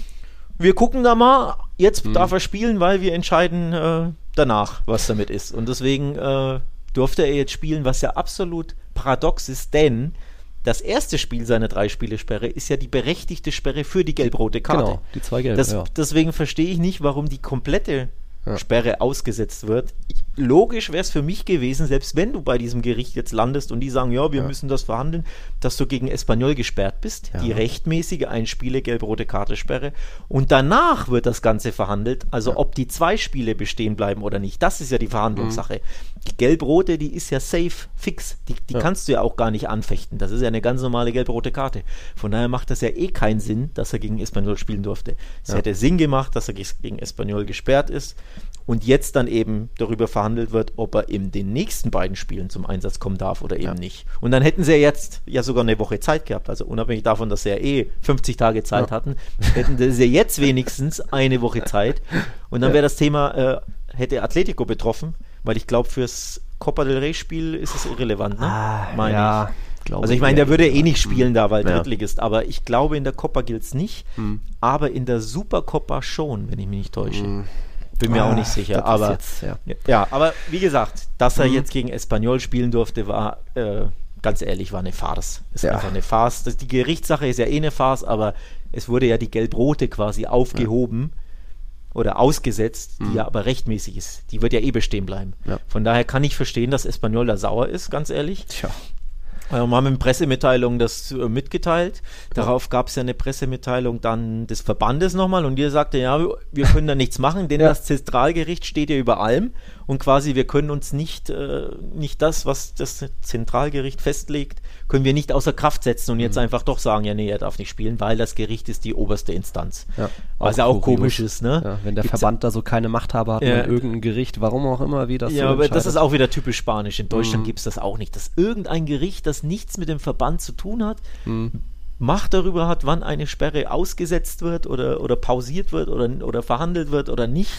wir gucken da mal, jetzt hm. darf er spielen, weil wir entscheiden äh, danach, was damit ist. Und deswegen äh, durfte er jetzt spielen, was ja absolut paradox ist, denn das erste Spiel seiner Drei-Spiele-Sperre ist ja die berechtigte Sperre für die gelb-rote Karte. Genau, die zwei gelb, das, ja. Deswegen verstehe ich nicht, warum die komplette ja. Sperre ausgesetzt wird. Ich, logisch wäre es für mich gewesen, selbst wenn du bei diesem Gericht jetzt landest und die sagen, ja, wir ja. müssen das verhandeln, dass du gegen Espanyol gesperrt bist, ja. die rechtmäßige Ein-Spiele gelb-rote Karte-Sperre, und danach wird das Ganze verhandelt, also ja. ob die zwei Spiele bestehen bleiben oder nicht, das ist ja die Verhandlungssache. Mhm. Die gelb-rote, die ist ja safe, fix, die, die ja. kannst du ja auch gar nicht anfechten, das ist ja eine ganz normale gelb-rote Karte. Von daher macht das ja eh keinen Sinn, dass er gegen Espanyol spielen durfte. Es ja. hätte Sinn gemacht, dass er gegen Espanyol gesperrt ist und jetzt dann eben darüber verhandelt wird, ob er in den nächsten beiden Spielen zum Einsatz kommen darf oder eben ja. nicht. Und dann hätten sie ja jetzt ja sogar eine Woche Zeit gehabt, also unabhängig davon, dass sie ja eh fünfzig Tage Zeit ja. hatten, hätten sie jetzt wenigstens eine Woche Zeit und dann wäre das Thema, äh, hätte Atletico betroffen, weil ich glaube, fürs Copa del Rey Spiel ist es irrelevant, ne? Ah, meine ja. ich. Also ich meine, der würde eh nicht spielen da, weil ja. Drittligist, aber ich glaube, in der Copa gilt es nicht, hm. aber in der Supercopa schon, wenn ich mich nicht täusche. Hm. Bin mir ah, auch nicht sicher, aber jetzt, ja. ja, aber wie gesagt, dass er mhm. jetzt gegen Espanyol spielen durfte, war äh, ganz ehrlich, war eine Farce. Ist ja. einfach eine Farce. Das, die Gerichtssache ist ja eh eine Farce, aber es wurde ja die Gelb-Rote quasi aufgehoben ja. oder ausgesetzt, die mhm. ja aber rechtmäßig ist. Die wird ja eh bestehen bleiben. Ja. Von daher kann ich verstehen, dass Espanyol da sauer ist, ganz ehrlich. Tja. Wir haben in Pressemitteilung das äh, mitgeteilt. Darauf gab es ja eine Pressemitteilung dann des Verbandes nochmal und ihr sagte, ja, wir können da nichts machen, denn ja. das Zentralgericht steht ja über allem und quasi wir können uns nicht, äh, nicht das, was das Zentralgericht festlegt, können wir nicht außer Kraft setzen und jetzt mhm. einfach doch sagen, ja, nee, er darf nicht spielen, weil das Gericht ist die oberste Instanz. Ja. Was ja auch komisch ist, ne? Ja, wenn der Gibt's Verband da so keine Machthaber hat, ja. irgendein Gericht, warum auch immer, wie das ja, so aber das ist auch wieder typisch spanisch. In Deutschland mhm. gibt es das auch nicht, dass irgendein Gericht, das nichts mit dem Verband zu tun hat, mhm. Macht darüber hat, wann eine Sperre ausgesetzt wird oder, oder pausiert wird oder, oder verhandelt wird oder nicht.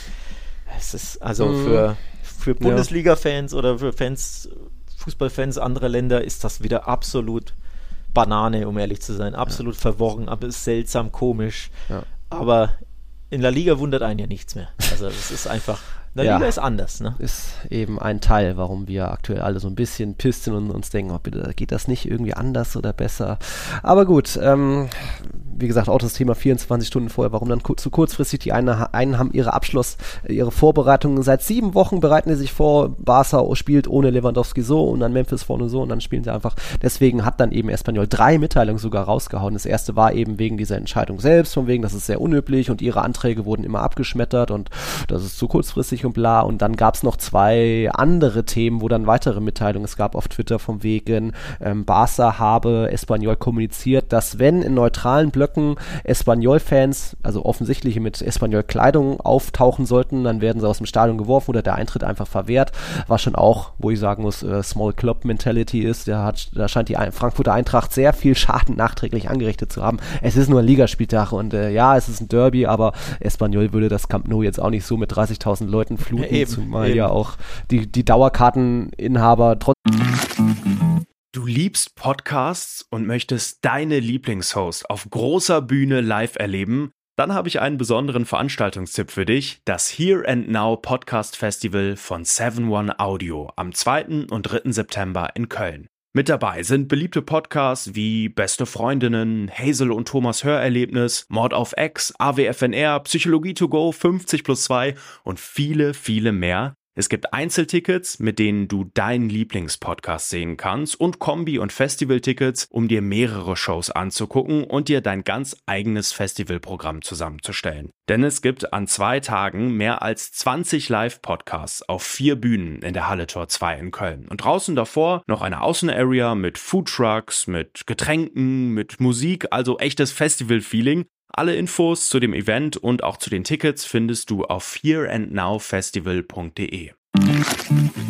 Es ist also mhm. für, für Bundesliga-Fans ja. oder für Fans, Fußballfans anderer Länder ist das wieder absolut Banane, um ehrlich zu sein. Absolut ja. verworren, aber ist seltsam, komisch. Ja. Aber in La Liga wundert einen ja nichts mehr. Also es ist einfach... La Liga ja, ist anders, ne? Ist eben ein Teil, warum wir aktuell alle so ein bisschen pisst sind und uns denken, oh, bitte, geht das nicht irgendwie anders oder besser? Aber gut, ähm, wie gesagt, auch das Thema vierundzwanzig Stunden vorher, warum dann zu kurzfristig? Die einen, einen haben ihre Abschluss, ihre Vorbereitungen seit sieben Wochen bereiten sie sich vor, Barca spielt ohne Lewandowski so und dann Memphis vorne so und dann spielen sie einfach, deswegen hat dann eben Espanyol drei Mitteilungen sogar rausgehauen. Das erste war eben wegen dieser Entscheidung selbst, von wegen, das ist sehr unüblich und ihre Anträge wurden immer abgeschmettert und das ist zu kurzfristig und bla, und dann gab es noch zwei andere Themen, wo dann weitere Mitteilungen es gab auf Twitter von wegen, ähm, Barca habe Espanyol kommuniziert, dass wenn in neutralen Blöcken Espanyol-Fans, also offensichtlich mit Espanyol-Kleidung auftauchen sollten, dann werden sie aus dem Stadion geworfen oder der Eintritt einfach verwehrt, was schon auch, wo ich sagen muss, äh, Small Club Mentality ist, der hat, da scheint die Ein- Frankfurter Eintracht sehr viel Schaden nachträglich angerichtet zu haben. Es ist nur ein Ligaspieltag und äh, ja, es ist ein Derby, aber Espanyol würde das Camp Nou jetzt auch nicht so mit dreißigtausend Leuten fluten, ja, eben, zumal eben. ja auch die, die Dauerkarteninhaber trotzdem. Du liebst Podcasts und möchtest deine Lieblingshost auf großer Bühne live erleben? Dann habe ich einen besonderen Veranstaltungstipp für dich, das Here and Now Podcast Festival von seven one Audio am zweiten und dritten September in Köln. Mit dabei sind beliebte Podcasts wie Beste Freundinnen, Hazel und Thomas Hörerlebnis, Mord auf Ex, A W F N R, Psychologie to go, fünfzig plus zwei und viele, viele mehr. Es gibt Einzeltickets, mit denen du deinen Lieblingspodcast sehen kannst und Kombi- und Festivaltickets, um dir mehrere Shows anzugucken und dir dein ganz eigenes Festivalprogramm zusammenzustellen. Denn es gibt an zwei Tagen mehr als zwanzig Live-Podcasts auf vier Bühnen in der Halle Tor zwei in Köln. Und draußen davor noch eine Außenarea mit Foodtrucks, mit Getränken, mit Musik, also echtes Festival-Feeling. Alle Infos zu dem Event und auch zu den Tickets findest du auf here and now festival punkt de.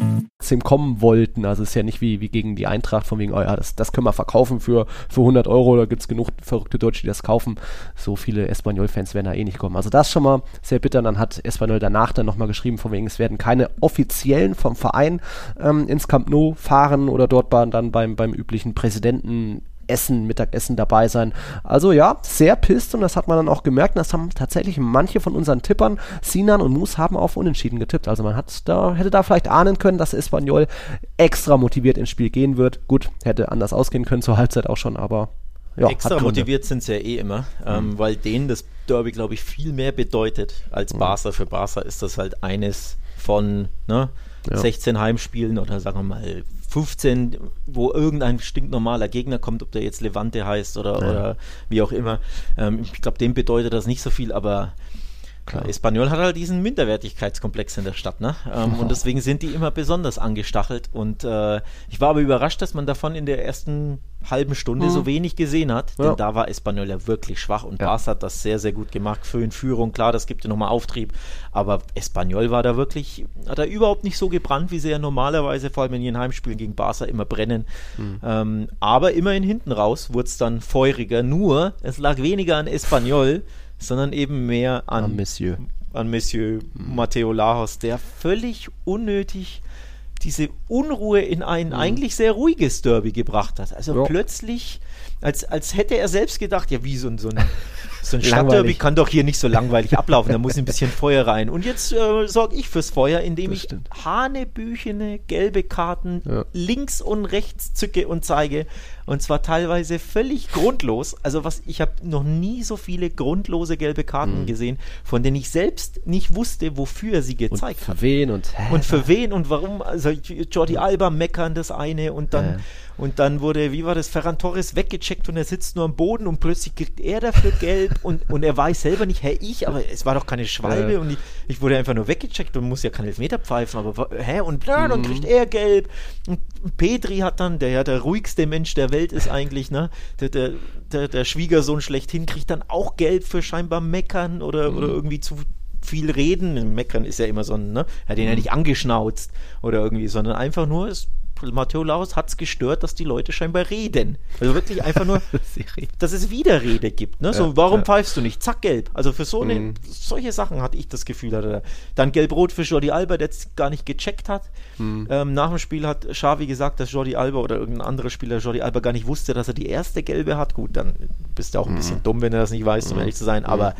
trotzdem kommen wollten. Also es ist ja nicht wie, wie gegen die Eintracht von wegen, oh ja, das, das können wir verkaufen für, für hundert Euro, da gibt es genug verrückte Deutsche, die das kaufen. So viele Espanyol-Fans werden da eh nicht kommen. Also das schon mal sehr bitter. Und dann hat Espanyol danach dann nochmal geschrieben, von wegen, es werden keine offiziellen vom Verein ähm, ins Camp Nou fahren oder dort dann beim, beim üblichen Präsidenten Essen, Mittagessen dabei sein. Also ja, sehr pisst und das hat man dann auch gemerkt. Und das haben tatsächlich manche von unseren Tippern, Sinan und Mus, haben auf Unentschieden getippt. Also man hat da, hätte da vielleicht ahnen können, dass Espanyol extra motiviert ins Spiel gehen wird. Gut, hätte anders ausgehen können zur Halbzeit auch schon, aber ja. Extra motiviert sind sie ja eh immer, ähm, mhm. weil denen das Derby, glaube ich, viel mehr bedeutet als mhm. Barca. Für Barca ist das halt eines von ne, ja. sechzehn Heimspielen oder sagen wir mal fünfzehn, wo irgendein stinknormaler Gegner kommt, ob der jetzt Levante heißt oder, ja. oder wie auch immer. Ähm, ich glaube, dem bedeutet das nicht so viel, aber klar. Espanyol hat halt diesen Minderwertigkeitskomplex in der Stadt, ne? Ähm, oh. Und deswegen sind die immer besonders angestachelt. Und äh, ich war aber überrascht, dass man davon in der ersten halben Stunde mhm. so wenig gesehen hat, denn ja. da war Espanyol ja wirklich schwach und ja. Barca hat das sehr, sehr gut gemacht. Für in Führung, klar, das gibt ja nochmal Auftrieb, aber Espanyol war da wirklich, hat er überhaupt nicht so gebrannt, wie sie ja normalerweise, vor allem in ihren Heimspielen gegen Barca, immer brennen. Mhm. Ähm, aber immerhin hinten raus wurde es dann feuriger, nur es lag weniger an Espanyol, sondern eben mehr an, an Monsieur, an Monsieur mhm. Mateo Lahoz, der völlig unnötig diese Unruhe in ein mhm. eigentlich sehr ruhiges Derby gebracht hat. Also ja. plötzlich, als, als hätte er selbst gedacht, ja wie so ein, so ein, so ein Stadtderby kann doch hier nicht so langweilig ablaufen, da muss ein bisschen Feuer rein. Und jetzt äh, sorge ich fürs Feuer, indem das ich stimmt. hanebüchene gelbe Karten ja. links und rechts zücke und zeige. Und zwar teilweise völlig grundlos. Also was, ich habe noch nie so viele grundlose gelbe Karten mhm. gesehen, von denen ich selbst nicht wusste, wofür er sie gezeigt und hat. Für wen und hä? Und für wen und warum. Also Jordi Alba meckern das eine und dann, äh. und dann wurde, wie war das, Ferran Torres weggecheckt und er sitzt nur am Boden und plötzlich kriegt er dafür gelb und, und er weiß selber nicht, hä, ich, aber es war doch keine Schwalbe äh. und ich, ich wurde einfach nur weggecheckt und muss ja keinen Elfmeter pfeifen, aber hä, und ja, dann kriegt er gelb und Pedri hat dann, der ja der ruhigste Mensch der Welt ist eigentlich, ne, der, der, der, der Schwiegersohn schlechthin kriegt dann auch gelb für scheinbar meckern oder, mhm. oder irgendwie zu viel reden. Meckern ist ja immer so ein, ne, er hat ihn mhm. ja nicht angeschnauzt oder irgendwie, sondern einfach nur, es, Mateo Lahoz hat es gestört, dass die Leute scheinbar reden. Also wirklich einfach nur, dass es Widerrede gibt. Ne? So, ja, warum ja. pfeifst du nicht? Zack, gelb. Also für so eine, mhm. solche Sachen hatte ich das Gefühl. Hatte dann gelb-rot für Jordi Alba, der es gar nicht gecheckt hat. Mhm. Ähm, nach dem Spiel hat Xavi gesagt, dass Jordi Alba oder irgendein anderer Spieler Jordi Alba gar nicht wusste, dass er die erste gelbe hat. Gut, dann bist du auch ein mhm. bisschen dumm, wenn du das nicht weißt, um mhm. ehrlich zu sein. Aber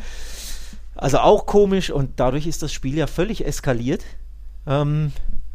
also auch komisch und dadurch ist das Spiel ja völlig eskaliert. Ähm,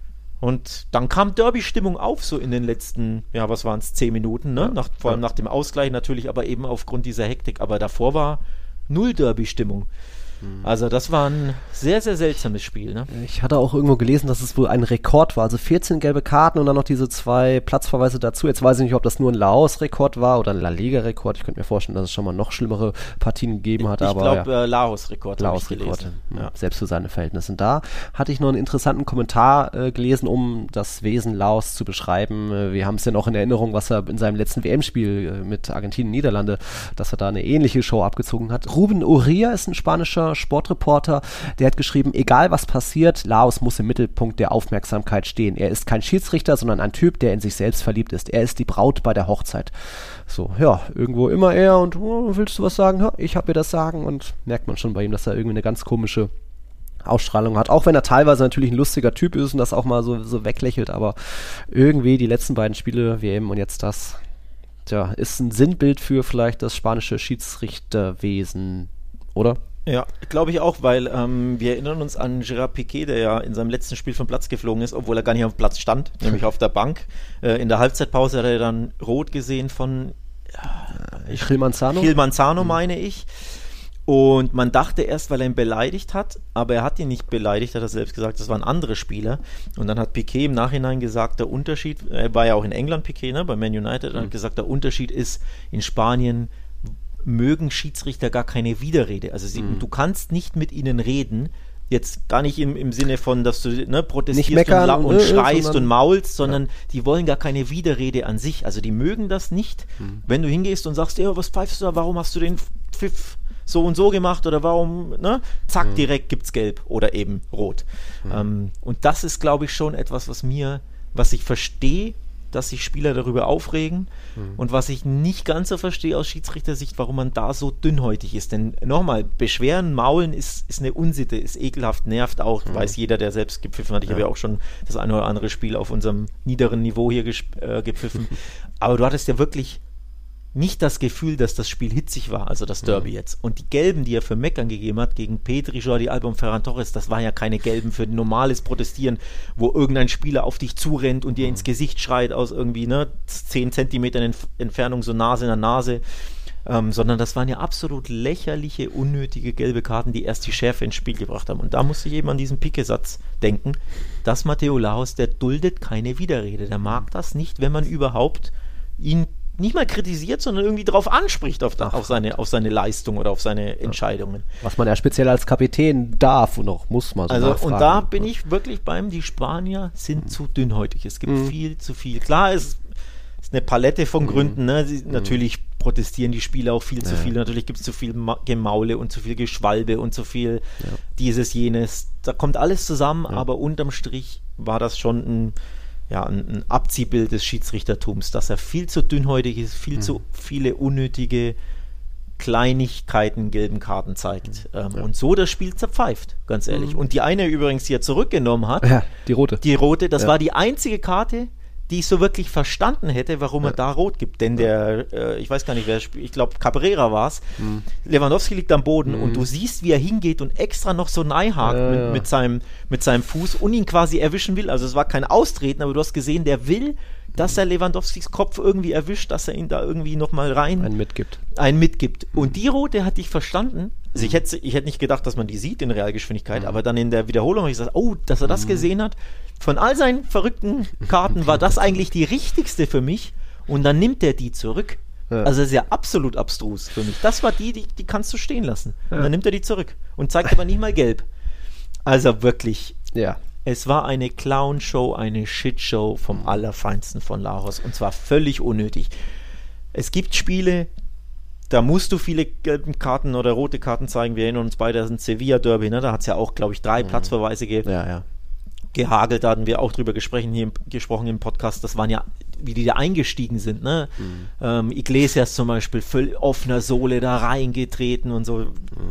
Und dann kam Derby-Stimmung auf, so in den letzten, ja, was waren es, zehn Minuten, ne? Nach, vor allem ja. nach dem Ausgleich natürlich, aber eben aufgrund dieser Hektik. Aber davor war null Derby-Stimmung. Also das war ein sehr, sehr seltsames Spiel. Ne? Ich hatte auch irgendwo gelesen, dass es wohl ein Rekord war. Also vierzehn gelbe Karten und dann noch diese zwei Platzverweise dazu. Jetzt weiß ich nicht, ob das nur ein Laos-Rekord war oder ein La Liga-Rekord. Ich könnte mir vorstellen, dass es schon mal noch schlimmere Partien gegeben hat. Ich glaube, ja. äh, Laos-Rekord. Laos-Rekord, ja. Selbst für seine Verhältnisse. Und da hatte ich noch einen interessanten Kommentar äh, gelesen, um das Wesen Laos zu beschreiben. Äh, wir haben es ja noch in Erinnerung, was er in seinem letzten W M-Spiel äh, mit Argentinien, Niederlande, dass er da eine ähnliche Show abgezogen hat. Ruben Uria ist ein spanischer Sportreporter, der hat geschrieben, egal was passiert, Laos muss im Mittelpunkt der Aufmerksamkeit stehen. Er ist kein Schiedsrichter, sondern ein Typ, der in sich selbst verliebt ist. Er ist die Braut bei der Hochzeit. So, ja, irgendwo immer er und oh, willst du was sagen? Ja, ich hab mir das sagen und merkt man schon bei ihm, dass er irgendwie eine ganz komische Ausstrahlung hat, auch wenn er teilweise natürlich ein lustiger Typ ist und das auch mal so, so weglächelt, aber irgendwie die letzten beiden Spiele, W M und jetzt das, tja, ist ein Sinnbild für vielleicht das spanische Schiedsrichterwesen, oder? Ja, glaube ich auch, weil ähm, wir erinnern uns an Gerard Piqué, der ja in seinem letzten Spiel vom Platz geflogen ist, obwohl er gar nicht auf dem Platz stand, nämlich auf der Bank. Äh, in der Halbzeitpause hat er dann rot gesehen von äh, Gil Manzano, Gil Manzano mhm. meine ich. Und man dachte erst, weil er ihn beleidigt hat, aber er hat ihn nicht beleidigt, hat er selbst gesagt, das waren andere Spieler. Und dann hat Piqué im Nachhinein gesagt, der Unterschied, er war ja auch in England Piqué, ne, bei Man United, mhm. hat gesagt, der Unterschied ist, in Spanien mögen Schiedsrichter gar keine Widerrede. Also sie, mhm. du kannst nicht mit ihnen reden, jetzt gar nicht im, im Sinne von, dass du ne, protestierst meckern, und, und, und schreist sondern, und maulst, sondern ja. die wollen gar keine Widerrede an sich. Also die mögen das nicht, mhm. wenn du hingehst und sagst, ja, was pfeifst du da, warum hast du den Pfiff so und so gemacht oder warum, ne? Zack, mhm. direkt gibt's gelb oder eben rot. Mhm. Ähm, und das ist, glaube ich, schon etwas, was mir was ich verstehe, dass sich Spieler darüber aufregen mhm. und was ich nicht ganz so verstehe aus Schiedsrichtersicht, warum man da so dünnhäutig ist. Denn nochmal, beschweren, maulen ist, ist eine Unsitte, ist ekelhaft, nervt auch, mhm. weiß jeder, der selbst gepfiffen hat. Ich ja. habe ja auch schon das eine oder andere Spiel auf unserem niederen Niveau hier gesp- äh, gepfiffen. Aber du hattest ja wirklich nicht das Gefühl, dass das Spiel hitzig war, also das Derby mhm. jetzt. Und die Gelben, die er für Meckern gegeben hat, gegen Pedri, Jordi Alba und Ferran Torres, das war ja keine Gelben für normales Protestieren, wo irgendein Spieler auf dich zurennt und dir mhm. ins Gesicht schreit aus irgendwie ne, zehn Zentimetern Entf- Entfernung, so Nase in der Nase. Ähm, sondern das waren ja absolut lächerliche, unnötige gelbe Karten, die erst die Schärfe ins Spiel gebracht haben. Und da musste ich eben an diesen Pique-Satz denken, dass Mateo Lahoz, der duldet keine Widerrede. Der mag das nicht, wenn man überhaupt ihn nicht mal kritisiert, sondern irgendwie drauf anspricht, auf, da, auf, seine, auf seine Leistung oder auf seine Entscheidungen. Was man ja speziell als Kapitän darf und auch muss man so also nachfragen. Und da bin ich wirklich beim, die Spanier sind mhm. zu dünnhäutig. Es gibt mhm. viel zu viel. Klar, es ist eine Palette von mhm. Gründen. Ne? Sie, mhm. Natürlich protestieren die Spieler auch viel ja. zu viel. Natürlich gibt es zu viel Ma- Gemaule und zu viel Geschwalbe und zu viel ja. dieses, jenes. Da kommt alles zusammen, ja. aber unterm Strich war das schon ein ja, ein, ein Abziehbild des Schiedsrichtertums, dass er viel zu dünnhäutig ist, viel mhm. zu viele unnötige Kleinigkeiten, gelben Karten zeigt. Mhm. Ähm, ja. Und so das Spiel zerpfeift, ganz ehrlich. Mhm. Und die eine übrigens, die er zurückgenommen hat, ja, die rote. Die rote, das ja. war die einzige Karte, die ich so wirklich verstanden hätte, warum ja. er da rot gibt. Denn der, äh, ich weiß gar nicht, wer spielt, ich glaube Cabrera war es, mhm. Lewandowski liegt am Boden mhm. und du siehst, wie er hingeht und extra noch so neihakt ja, mit, ja. mit, seinem, mit seinem Fuß und ihn quasi erwischen will. Also es war kein Austreten, aber du hast gesehen, der will, dass er Lewandowskis Kopf irgendwie erwischt, dass er ihn da irgendwie nochmal rein... Einen mitgibt. Einen mitgibt. Mhm. Und die rote hatte ich verstanden. Also ich hätte, ich hätte nicht gedacht, dass man die sieht in Realgeschwindigkeit, mhm. aber dann in der Wiederholung habe ich gesagt, oh, dass er das mhm. gesehen hat. Von all seinen verrückten Karten war das eigentlich die richtigste für mich und dann nimmt er die zurück. Ja. Also das ist ja absolut abstrus für mich. Das war die, die, die kannst du stehen lassen. Ja. Und dann nimmt er die zurück und zeigt aber nicht mal gelb. Also wirklich, ja. Es war eine Clown-Show, eine Shit-Show vom Allerfeinsten von Lahoz und zwar völlig unnötig. Es gibt Spiele, da musst du viele gelbe Karten oder rote Karten zeigen. Wir erinnern uns beide, das ist ein Sevilla-Derby, ne? Da hat es ja auch, glaube ich, drei mhm. Platzverweise gegeben. Ja, ja. Gehagelt, da hatten wir auch drüber gesprochen hier im, gesprochen im Podcast, das waren ja, wie die da eingestiegen sind, ne? Mhm. Ähm, Iglesias zum Beispiel, voll offener Sohle da reingetreten und so. Mhm.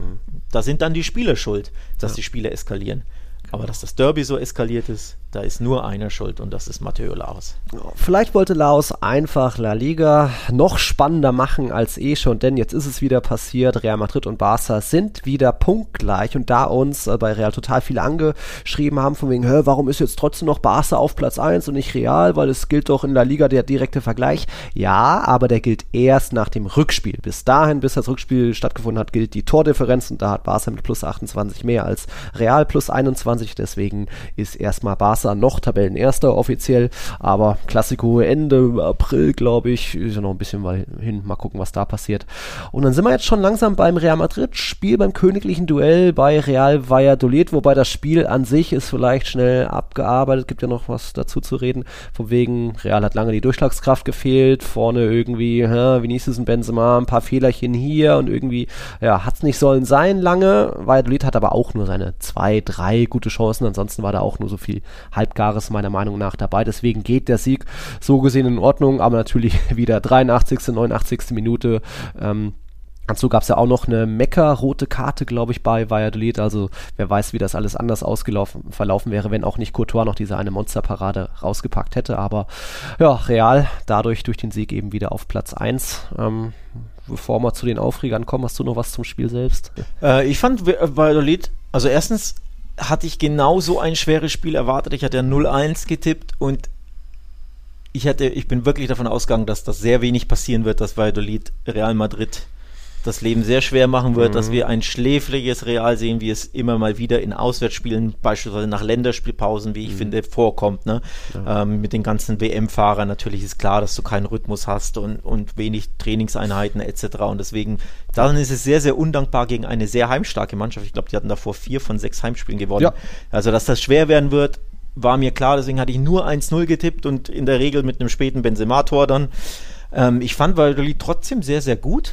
Da sind dann die Spieler schuld, dass ja. die Spieler eskalieren. Aber dass das Derby so eskaliert ist, da ist nur einer schuld und das ist Mateo Lahoz. Vielleicht wollte Lahoz einfach La Liga noch spannender machen als eh schon, denn jetzt ist es wieder passiert, Real Madrid und Barca sind wieder punktgleich und da uns äh, bei Real total viele angeschrieben haben von wegen, hä, warum ist jetzt trotzdem noch Barca auf Platz eins und nicht Real, weil es gilt doch in La Liga der direkte Vergleich. Ja, aber der gilt erst nach dem Rückspiel. Bis dahin, bis das Rückspiel stattgefunden hat, gilt die Tordifferenz und da hat Barca mit plus achtundzwanzig mehr als Real plus einundzwanzig, deswegen ist erstmal Barca noch Tabellenerster offiziell, aber Klassiko Ende April, glaube ich, ist ja noch ein bisschen mal hin, mal gucken, was da passiert. Und dann sind wir jetzt schon langsam beim Real Madrid-Spiel, beim königlichen Duell bei Real Valladolid, wobei das Spiel an sich ist vielleicht schnell abgearbeitet, gibt ja noch was dazu zu reden, von wegen, Real hat lange die Durchschlagskraft gefehlt, vorne irgendwie, hä, Vinicius und Benzema, ein paar Fehlerchen hier und irgendwie, ja, hat's nicht sollen sein lange, Valladolid hat aber auch nur seine zwei, drei gute Chancen, ansonsten war da auch nur so viel Halbgares meiner Meinung nach dabei, deswegen geht der Sieg so gesehen in Ordnung, aber natürlich wieder dreiundachtzigste, neunundachtzigste Minute, ähm, dazu gab es ja auch noch eine Mekka-rote Karte, glaube ich, bei Valladolid, also wer weiß, wie das alles anders ausgelaufen, verlaufen wäre, wenn auch nicht Courtois noch diese eine Monsterparade rausgepackt hätte, aber ja, Real dadurch durch den Sieg eben wieder auf Platz eins, ähm, bevor wir zu den Aufregern kommen, hast du noch was zum Spiel selbst? Äh, ich fand Valladolid, also erstens hatte ich genau so ein schweres Spiel erwartet. Ich hatte ja null eins getippt und ich hatte, ich bin wirklich davon ausgegangen, dass das sehr wenig passieren wird, dass Valladolid Real Madrid das Leben sehr schwer machen wird, mhm. dass wir ein schläfriges Real sehen, wie es immer mal wieder in Auswärtsspielen, beispielsweise nach Länderspielpausen, wie ich mhm. finde, vorkommt. Ne? Ja. Ähm, mit den ganzen W M-Fahrern natürlich ist klar, dass du keinen Rhythmus hast und, und wenig Trainingseinheiten et cetera. Und deswegen, dann ist es sehr, sehr undankbar gegen eine sehr heimstarke Mannschaft. Ich glaube, die hatten davor vier von sechs Heimspielen gewonnen. Ja. Also, dass das schwer werden wird, war mir klar. Deswegen hatte ich nur eins null getippt und in der Regel mit einem späten Benzema-Tor dann. Ähm, ich fand Valladolid trotzdem sehr, sehr gut.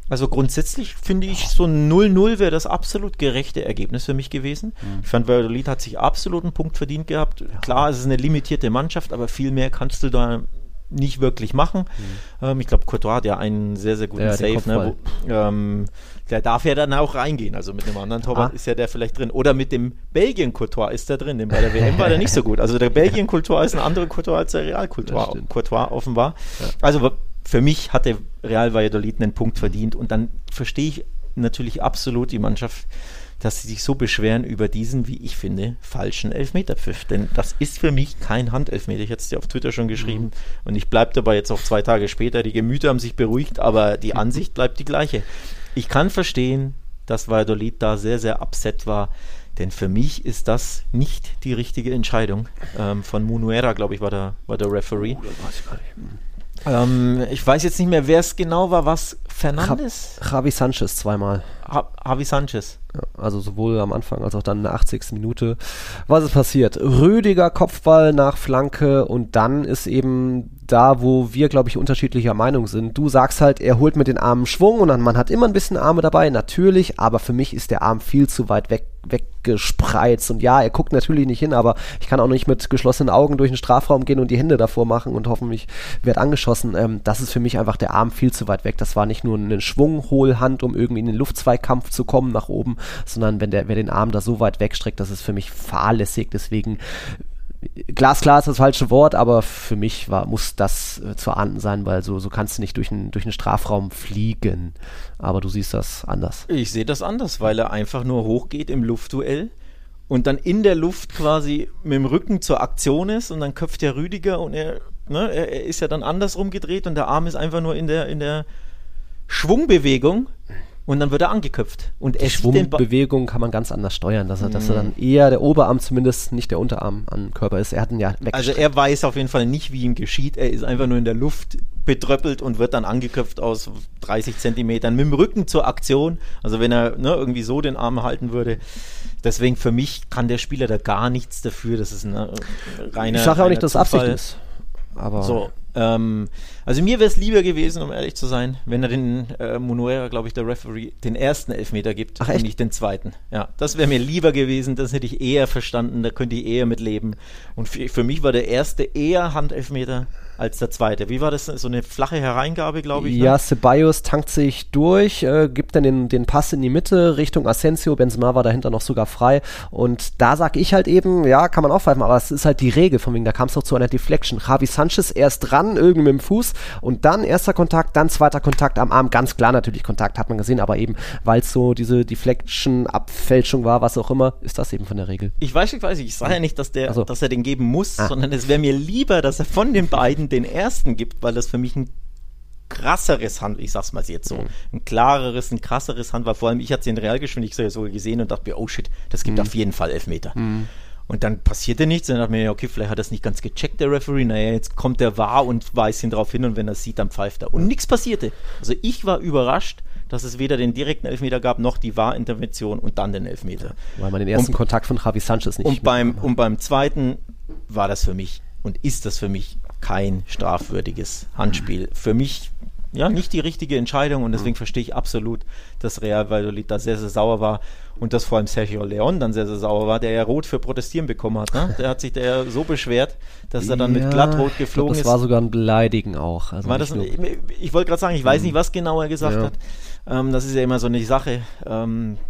Also grundsätzlich finde ich, so ein null null wäre das absolut gerechte Ergebnis für mich gewesen. Mhm. Ich fand, Valladolid hat sich absolut einen Punkt verdient gehabt. Ja. Klar, es ist eine limitierte Mannschaft, aber viel mehr kannst du da nicht wirklich machen. Mhm. Ähm, ich glaube, Courtois hat ja einen sehr, sehr guten ja, Save. Ne, wo, ähm, der darf ja dann auch reingehen. Also mit einem anderen Torwart ah. ist ja der vielleicht drin. Oder mit dem Belgien-Courtois ist der drin. Denn bei der W M war der nicht so gut. Also der Belgien-Courtois ist ein anderer Courtois als der Real-Courtois Courtois offenbar. Ja. Also für mich hat der Real Valladolid einen Punkt verdient. Und dann verstehe ich natürlich absolut die Mannschaft, dass sie sich so beschweren über diesen, wie ich finde, falschen Elfmeterpfiff. Denn das ist für mich kein Handelfmeter. Ich hatte es dir auf Twitter schon geschrieben. Mhm. Und ich bleibe dabei jetzt auch zwei Tage später. Die Gemüter haben sich beruhigt, aber die Ansicht bleibt die gleiche. Ich kann verstehen, dass Valladolid da sehr, sehr upset war. Denn für mich ist das nicht die richtige Entscheidung. Ähm, von Munuera, glaube ich, war der, war der Referee. Oh, das weiß ich gar nicht. Ähm, ich weiß jetzt nicht mehr, wer es genau war. Was? Fernandes? Javi Sanchez zweimal. Ha- Javi Sanchez. Ja, also sowohl am Anfang als auch dann in der achtzigsten Minute. Was ist passiert? Rüdiger Kopfball nach Flanke und dann ist eben da, wo wir, glaube ich, unterschiedlicher Meinung sind. Du sagst halt, er holt mit den Armen Schwung und dann, man hat immer ein bisschen Arme dabei, natürlich, aber für mich ist der Arm viel zu weit weg, weggespreizt und ja, er guckt natürlich nicht hin, aber ich kann auch nicht mit geschlossenen Augen durch den Strafraum gehen und die Hände davor machen und hoffentlich wird angeschossen. Ähm, das ist für mich einfach der Arm viel zu weit weg. Das war nicht nur eine Schwunghohlhand, um irgendwie in den Luftzweikampf zu kommen nach oben, sondern wenn der, wer den Arm da so weit wegstreckt, das ist für mich fahrlässig, deswegen glasklar ist das falsche Wort, aber für mich war, muss das äh, zu ahnden sein, weil so, so kannst du nicht durch einen durch einen Strafraum fliegen. Aber du siehst das anders. Ich sehe das anders, weil er einfach nur hochgeht im Luftduell und dann in der Luft quasi mit dem Rücken zur Aktion ist und dann köpft der Rüdiger und er, ne, er, er ist ja dann andersrum gedreht und der Arm ist einfach nur in der, in der Schwungbewegung. Und dann wird er angeköpft. Und er die Schwungbewegung kann man ganz anders steuern, dass er, dass er dann eher der Oberarm zumindest, nicht der Unterarm an Körper ist. Er hat ihn ja weggestreckt. Also er weiß auf jeden Fall nicht, wie ihm geschieht. Er ist einfach nur in der Luft betröppelt und wird dann angeköpft aus dreißig Zentimetern mit dem Rücken zur Aktion. Also wenn er ne, irgendwie so den Arm halten würde. Deswegen für mich kann der Spieler da gar nichts dafür. Das ist eine reine Ich sage auch nicht, dass es Absicht Zufall. ist. Aber so, ähm, also mir wäre es lieber gewesen, um ehrlich zu sein, wenn er den äh, Munuera, glaube ich, der Referee, den ersten Elfmeter gibt Ach, und echt? nicht den zweiten. Ja, das wäre mir lieber gewesen, das hätte ich eher verstanden, da könnte ich eher mit leben. Und für, für mich war der erste eher Handelfmeter als der zweite. Wie war das? So eine flache Hereingabe, glaube ich? Ja, ne? Ceballos tankt sich durch, äh, gibt dann den, den Pass in die Mitte Richtung Asensio. Benzema war dahinter noch sogar frei. Und da sag ich halt eben, ja, kann man auch pfeifen, aber es ist halt die Regel, von wegen, da kam es doch zu einer Deflection. Javi Sanchez erst dran, irgendwie mit dem Fuß und dann erster Kontakt, dann zweiter Kontakt am Arm. Ganz klar natürlich, Kontakt hat man gesehen, aber eben, weil es so diese Deflection, Abfälschung war, was auch immer, ist das eben von der Regel. Ich weiß, ich weiß, ich sage ja nicht, dass, der, also. dass er den geben muss, ah. sondern es wäre mir lieber, dass er von den beiden den ersten gibt, weil das für mich ein krasseres Hand, ich sag's mal jetzt so, mhm. ein klareres, ein krasseres Hand war. Vor allem, ich hatte es in Realgeschwindigkeit so gesehen und dachte mir, oh shit, das gibt mhm. auf jeden Fall Elfmeter. Mhm. Und dann passierte nichts, dann dachte ich mir, okay, vielleicht hat er es nicht ganz gecheckt, der Referee, naja, jetzt kommt der V A R und weist ihn drauf hin und wenn er es sieht, dann pfeift er. Und nichts passierte. Also ich war überrascht, dass es weder den direkten Elfmeter gab, noch die V A R-Intervention und dann den Elfmeter. Weil man den ersten und, Kontakt von Javi Sanchez nicht und beim Und beim zweiten war das für mich und ist das für mich kein strafwürdiges Handspiel. Mhm. Für mich ja nicht die richtige Entscheidung und deswegen mhm. verstehe ich absolut, dass Real Valladolid da sehr, sehr sauer war und dass vor allem Sergio León dann sehr, sehr sauer war, der ja rot für Protestieren bekommen hat. Ne? Der hat sich der so beschwert, dass er dann ja, mit glattrot geflogen ich glaub, das ist. Das war sogar ein Beleidigen auch. Also war das ein, ich ich wollte gerade sagen, ich weiß mhm. nicht, was genau er gesagt ja. hat. Ähm, das ist ja immer so eine Sache. Ähm,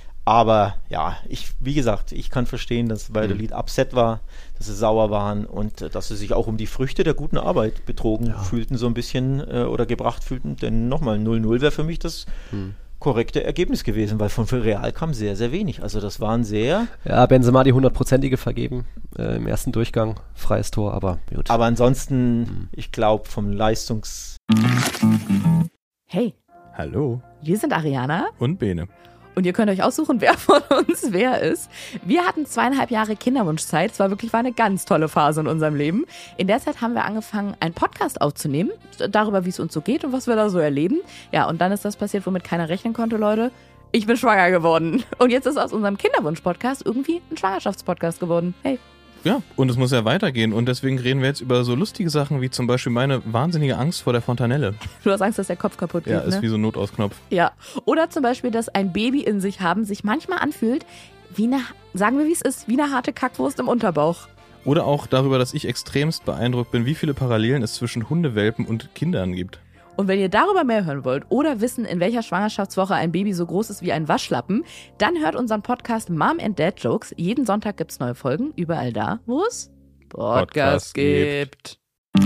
aber ja, ich, wie gesagt, ich kann verstehen, dass Valladolid mhm. upset war, dass sie sauer waren und äh, dass sie sich auch um die Früchte der guten Arbeit betrogen ja. fühlten, so ein bisschen äh, oder gebracht fühlten. Denn nochmal, null null wäre für mich das mhm. korrekte Ergebnis gewesen, weil von Real kam sehr, sehr wenig. Also das waren sehr... Ja, Benzema die hundertprozentige vergeben äh, im ersten Durchgang, freies Tor, aber gut. Aber ansonsten, mhm. ich glaube, vom Leistungs... Hey. Hallo. Wir sind Ariana. Und Bene. Und ihr könnt euch aussuchen, wer von uns wer ist. Wir hatten zweieinhalb Jahre Kinderwunschzeit. Es war wirklich war eine ganz tolle Phase in unserem Leben. In der Zeit haben wir angefangen, einen Podcast aufzunehmen, darüber, wie es uns so geht und was wir da so erleben. Ja, und dann ist das passiert, womit keiner rechnen konnte, Leute. Ich bin schwanger geworden. Und jetzt ist aus unserem Kinderwunsch-Podcast irgendwie ein Schwangerschaftspodcast geworden. Hey. Ja, und es muss ja weitergehen und deswegen reden wir jetzt über so lustige Sachen wie zum Beispiel meine wahnsinnige Angst vor der Fontanelle. Du hast Angst, dass der Kopf kaputt geht, Ja, ist ne? wie so ein Notausknopf. Ja, oder zum Beispiel, dass ein Baby in sich haben sich manchmal anfühlt wie eine, sagen wir wie es ist, wie eine harte Kackwurst im Unterbauch. Oder auch darüber, dass ich extremst beeindruckt bin, wie viele Parallelen es zwischen Hundewelpen und Kindern gibt. Und wenn ihr darüber mehr hören wollt oder wissen, in welcher Schwangerschaftswoche ein Baby so groß ist wie ein Waschlappen, dann hört unseren Podcast Mom and Dad Jokes. Jeden Sonntag gibt's neue Folgen, überall da, wo es Podcast, Podcast gibt.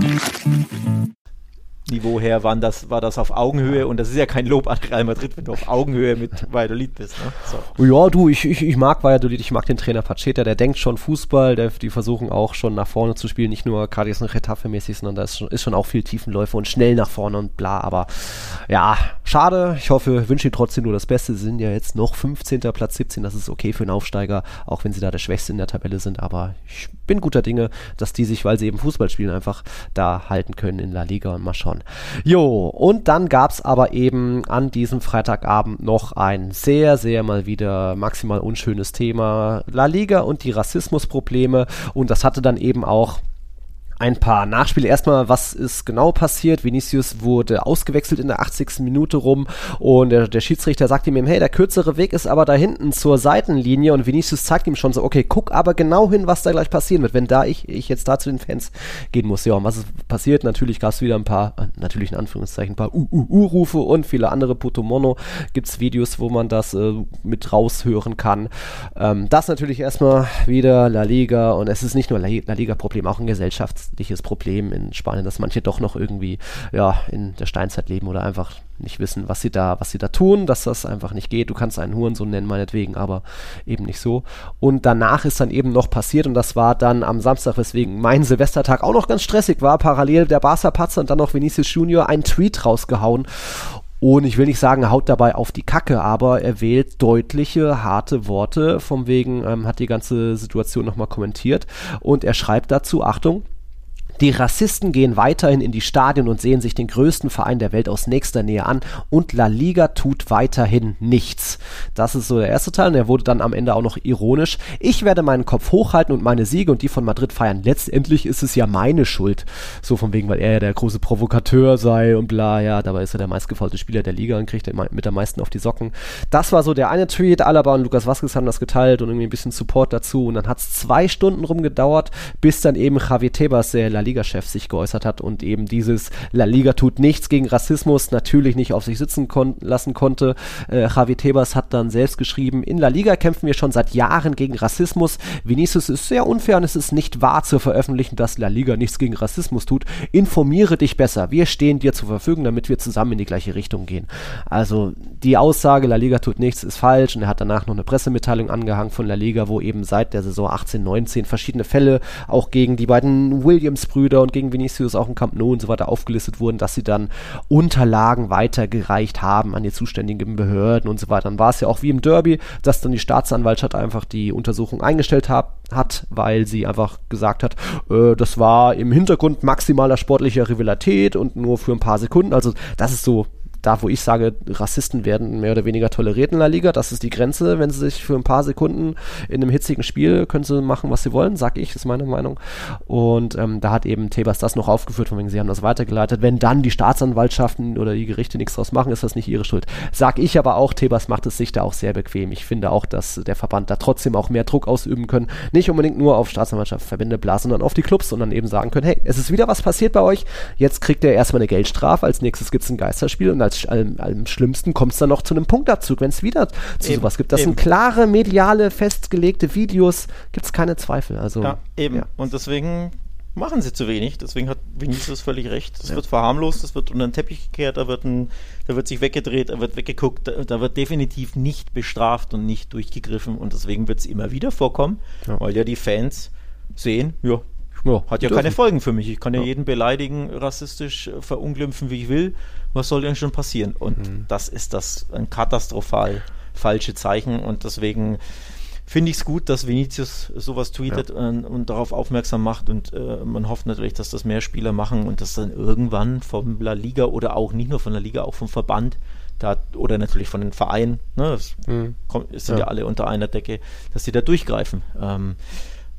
Niveau her waren das, war das auf Augenhöhe und das ist ja kein Lob an Real Madrid, wenn du auf Augenhöhe mit Valladolid bist. Ne? So. Ja, du, ich, ich, ich mag Valladolid, ich mag den Trainer Pacheta, der denkt schon Fußball, der, die versuchen auch schon nach vorne zu spielen, nicht nur Cadiz und Getafe-mäßig, sondern da ist schon, ist schon auch viel Tiefenläufe und schnell nach vorne und bla, aber ja, schade, ich hoffe, wünsche ihnen trotzdem nur das Beste, sie sind ja jetzt noch fünfzehnter Platz siebzehn, das ist okay für einen Aufsteiger, auch wenn sie da der Schwächste in der Tabelle sind, aber ich bin guter Dinge, dass die sich, weil sie eben Fußball spielen, einfach da halten können in La Liga und mal schauen. Jo, und dann gab es aber eben an diesem Freitagabend noch ein sehr, sehr mal wieder maximal unschönes Thema, La Liga und die Rassismusprobleme, und das hatte dann eben auch ein paar Nachspiele. Erstmal, was ist genau passiert? Vinicius wurde ausgewechselt in der achtzigsten Minute rum und der, der Schiedsrichter sagt ihm, hey, der kürzere Weg ist aber da hinten zur Seitenlinie, und Vinicius zeigt ihm schon so, okay, guck aber genau hin, was da gleich passieren wird, wenn da ich, ich jetzt da zu den Fans gehen muss. Ja, und was ist passiert? Natürlich gab es wieder ein paar, natürlich in Anführungszeichen, ein paar U-U-U-Rufe und viele andere. Puto Mono gibt's Videos, wo man das äh, mit raushören kann. Ähm, das natürlich erstmal wieder La Liga, und es ist nicht nur La Liga-Problem, auch ein Gesellschafts Problem in Spanien, dass manche doch noch irgendwie ja in der Steinzeit leben oder einfach nicht wissen, was sie da, was sie da tun, dass das einfach nicht geht. Du kannst einen Hurensohn nennen, meinetwegen, aber eben nicht so. Und danach ist dann eben noch passiert, und das war dann am Samstag, weswegen mein Silvestertag auch noch ganz stressig war, parallel der Barca-Patzer und dann noch Vinicius Junior einen Tweet rausgehauen. Und ich will nicht sagen, er haut dabei auf die Kacke, aber er wählt deutliche, harte Worte, vom wegen, ähm, hat die ganze Situation nochmal kommentiert, und er schreibt dazu, Achtung, die Rassisten gehen weiterhin in die Stadien und sehen sich den größten Verein der Welt aus nächster Nähe an, und La Liga tut weiterhin nichts. Das ist so der erste Teil, und er wurde dann am Ende auch noch ironisch. Ich werde meinen Kopf hochhalten und meine Siege und die von Madrid feiern. Letztendlich ist es ja meine Schuld. So von wegen, weil er ja der große Provokateur sei und bla, ja, dabei ist er der meistgefaulte Spieler der Liga und kriegt mit am meisten auf die Socken. Das war so der eine Tweet. Alaba und Lucas Vázquez haben das geteilt und irgendwie ein bisschen Support dazu, und dann hat es zwei Stunden rumgedauert, bis dann eben Javi Tebas, der La Liga-Chef, sich geäußert hat und eben dieses La Liga tut nichts gegen Rassismus natürlich nicht auf sich sitzen kon- lassen konnte. Äh, Javi Tebas hat dann selbst geschrieben, in La Liga kämpfen wir schon seit Jahren gegen Rassismus. Vinicius ist sehr unfair und es ist nicht wahr zu veröffentlichen, dass La Liga nichts gegen Rassismus tut. Informiere dich besser. Wir stehen dir zur Verfügung, damit wir zusammen in die gleiche Richtung gehen. Also die Aussage, La Liga tut nichts, ist falsch, und er hat danach noch eine Pressemitteilung angehangen von La Liga, wo eben seit der Saison achtzehn neunzehn verschiedene Fälle auch gegen die beiden Williams-Brüder und gegen Vinicius auch im Camp Nou und so weiter aufgelistet wurden, dass sie dann Unterlagen weitergereicht haben an die zuständigen Behörden und so weiter. Dann war es ja auch wie im Derby, dass dann die Staatsanwaltschaft einfach die Untersuchung eingestellt hab, hat, weil sie einfach gesagt hat, äh, das war im Hintergrund maximaler sportlicher Rivalität und nur für ein paar Sekunden. Also das ist so da, wo ich sage, Rassisten werden mehr oder weniger toleriert in La Liga, das ist die Grenze, wenn sie sich für ein paar Sekunden in einem hitzigen Spiel, können sie machen, was sie wollen, sag ich, ist meine Meinung. Und ähm, da hat eben Tebas das noch aufgeführt, von wegen, sie haben das weitergeleitet. Wenn dann die Staatsanwaltschaften oder die Gerichte nichts draus machen, ist das nicht ihre Schuld. Sag ich aber auch, Tebas macht es sich da auch sehr bequem. Ich finde auch, dass der Verband da trotzdem auch mehr Druck ausüben können. Nicht unbedingt nur auf Staatsanwaltschaft, Verbände, bla, sondern auf die Clubs, sondern eben sagen können, hey, es ist wieder was passiert bei euch, jetzt kriegt ihr erstmal eine Geldstrafe, als nächstes gibt es ein Geisterspiel, und als Am, am schlimmsten kommt es dann noch zu einem Punktabzug, wenn es wieder zu eben, sowas gibt. Das eben. Sind klare, mediale, festgelegte Videos, gibt es keine Zweifel. Also, ja, eben. Ja. Und deswegen machen sie zu wenig. Deswegen hat Vinicius völlig recht. Das ja. wird verharmlost, das wird unter den Teppich gekehrt, da wird, ein, da wird sich weggedreht, da wird weggeguckt, da, da wird definitiv nicht bestraft und nicht durchgegriffen, und deswegen wird es immer wieder vorkommen, ja. weil ja die Fans sehen, ja, Ja, hat ja keine Folgen für mich. Ich kann ja, ja jeden beleidigen, rassistisch verunglimpfen, wie ich will. Was soll denn schon passieren? Und mhm. das ist das ein katastrophal falsche Zeichen. Und deswegen finde ich es gut, dass Vinicius sowas tweetet ja. und, und darauf aufmerksam macht. Und äh, man hofft natürlich, dass das mehr Spieler machen und dass dann irgendwann von La Liga oder auch nicht nur von der Liga, auch vom Verband da, oder natürlich von den Vereinen, ne, das mhm. kommt, sind ja. ja alle unter einer Decke, dass die da durchgreifen. Ähm,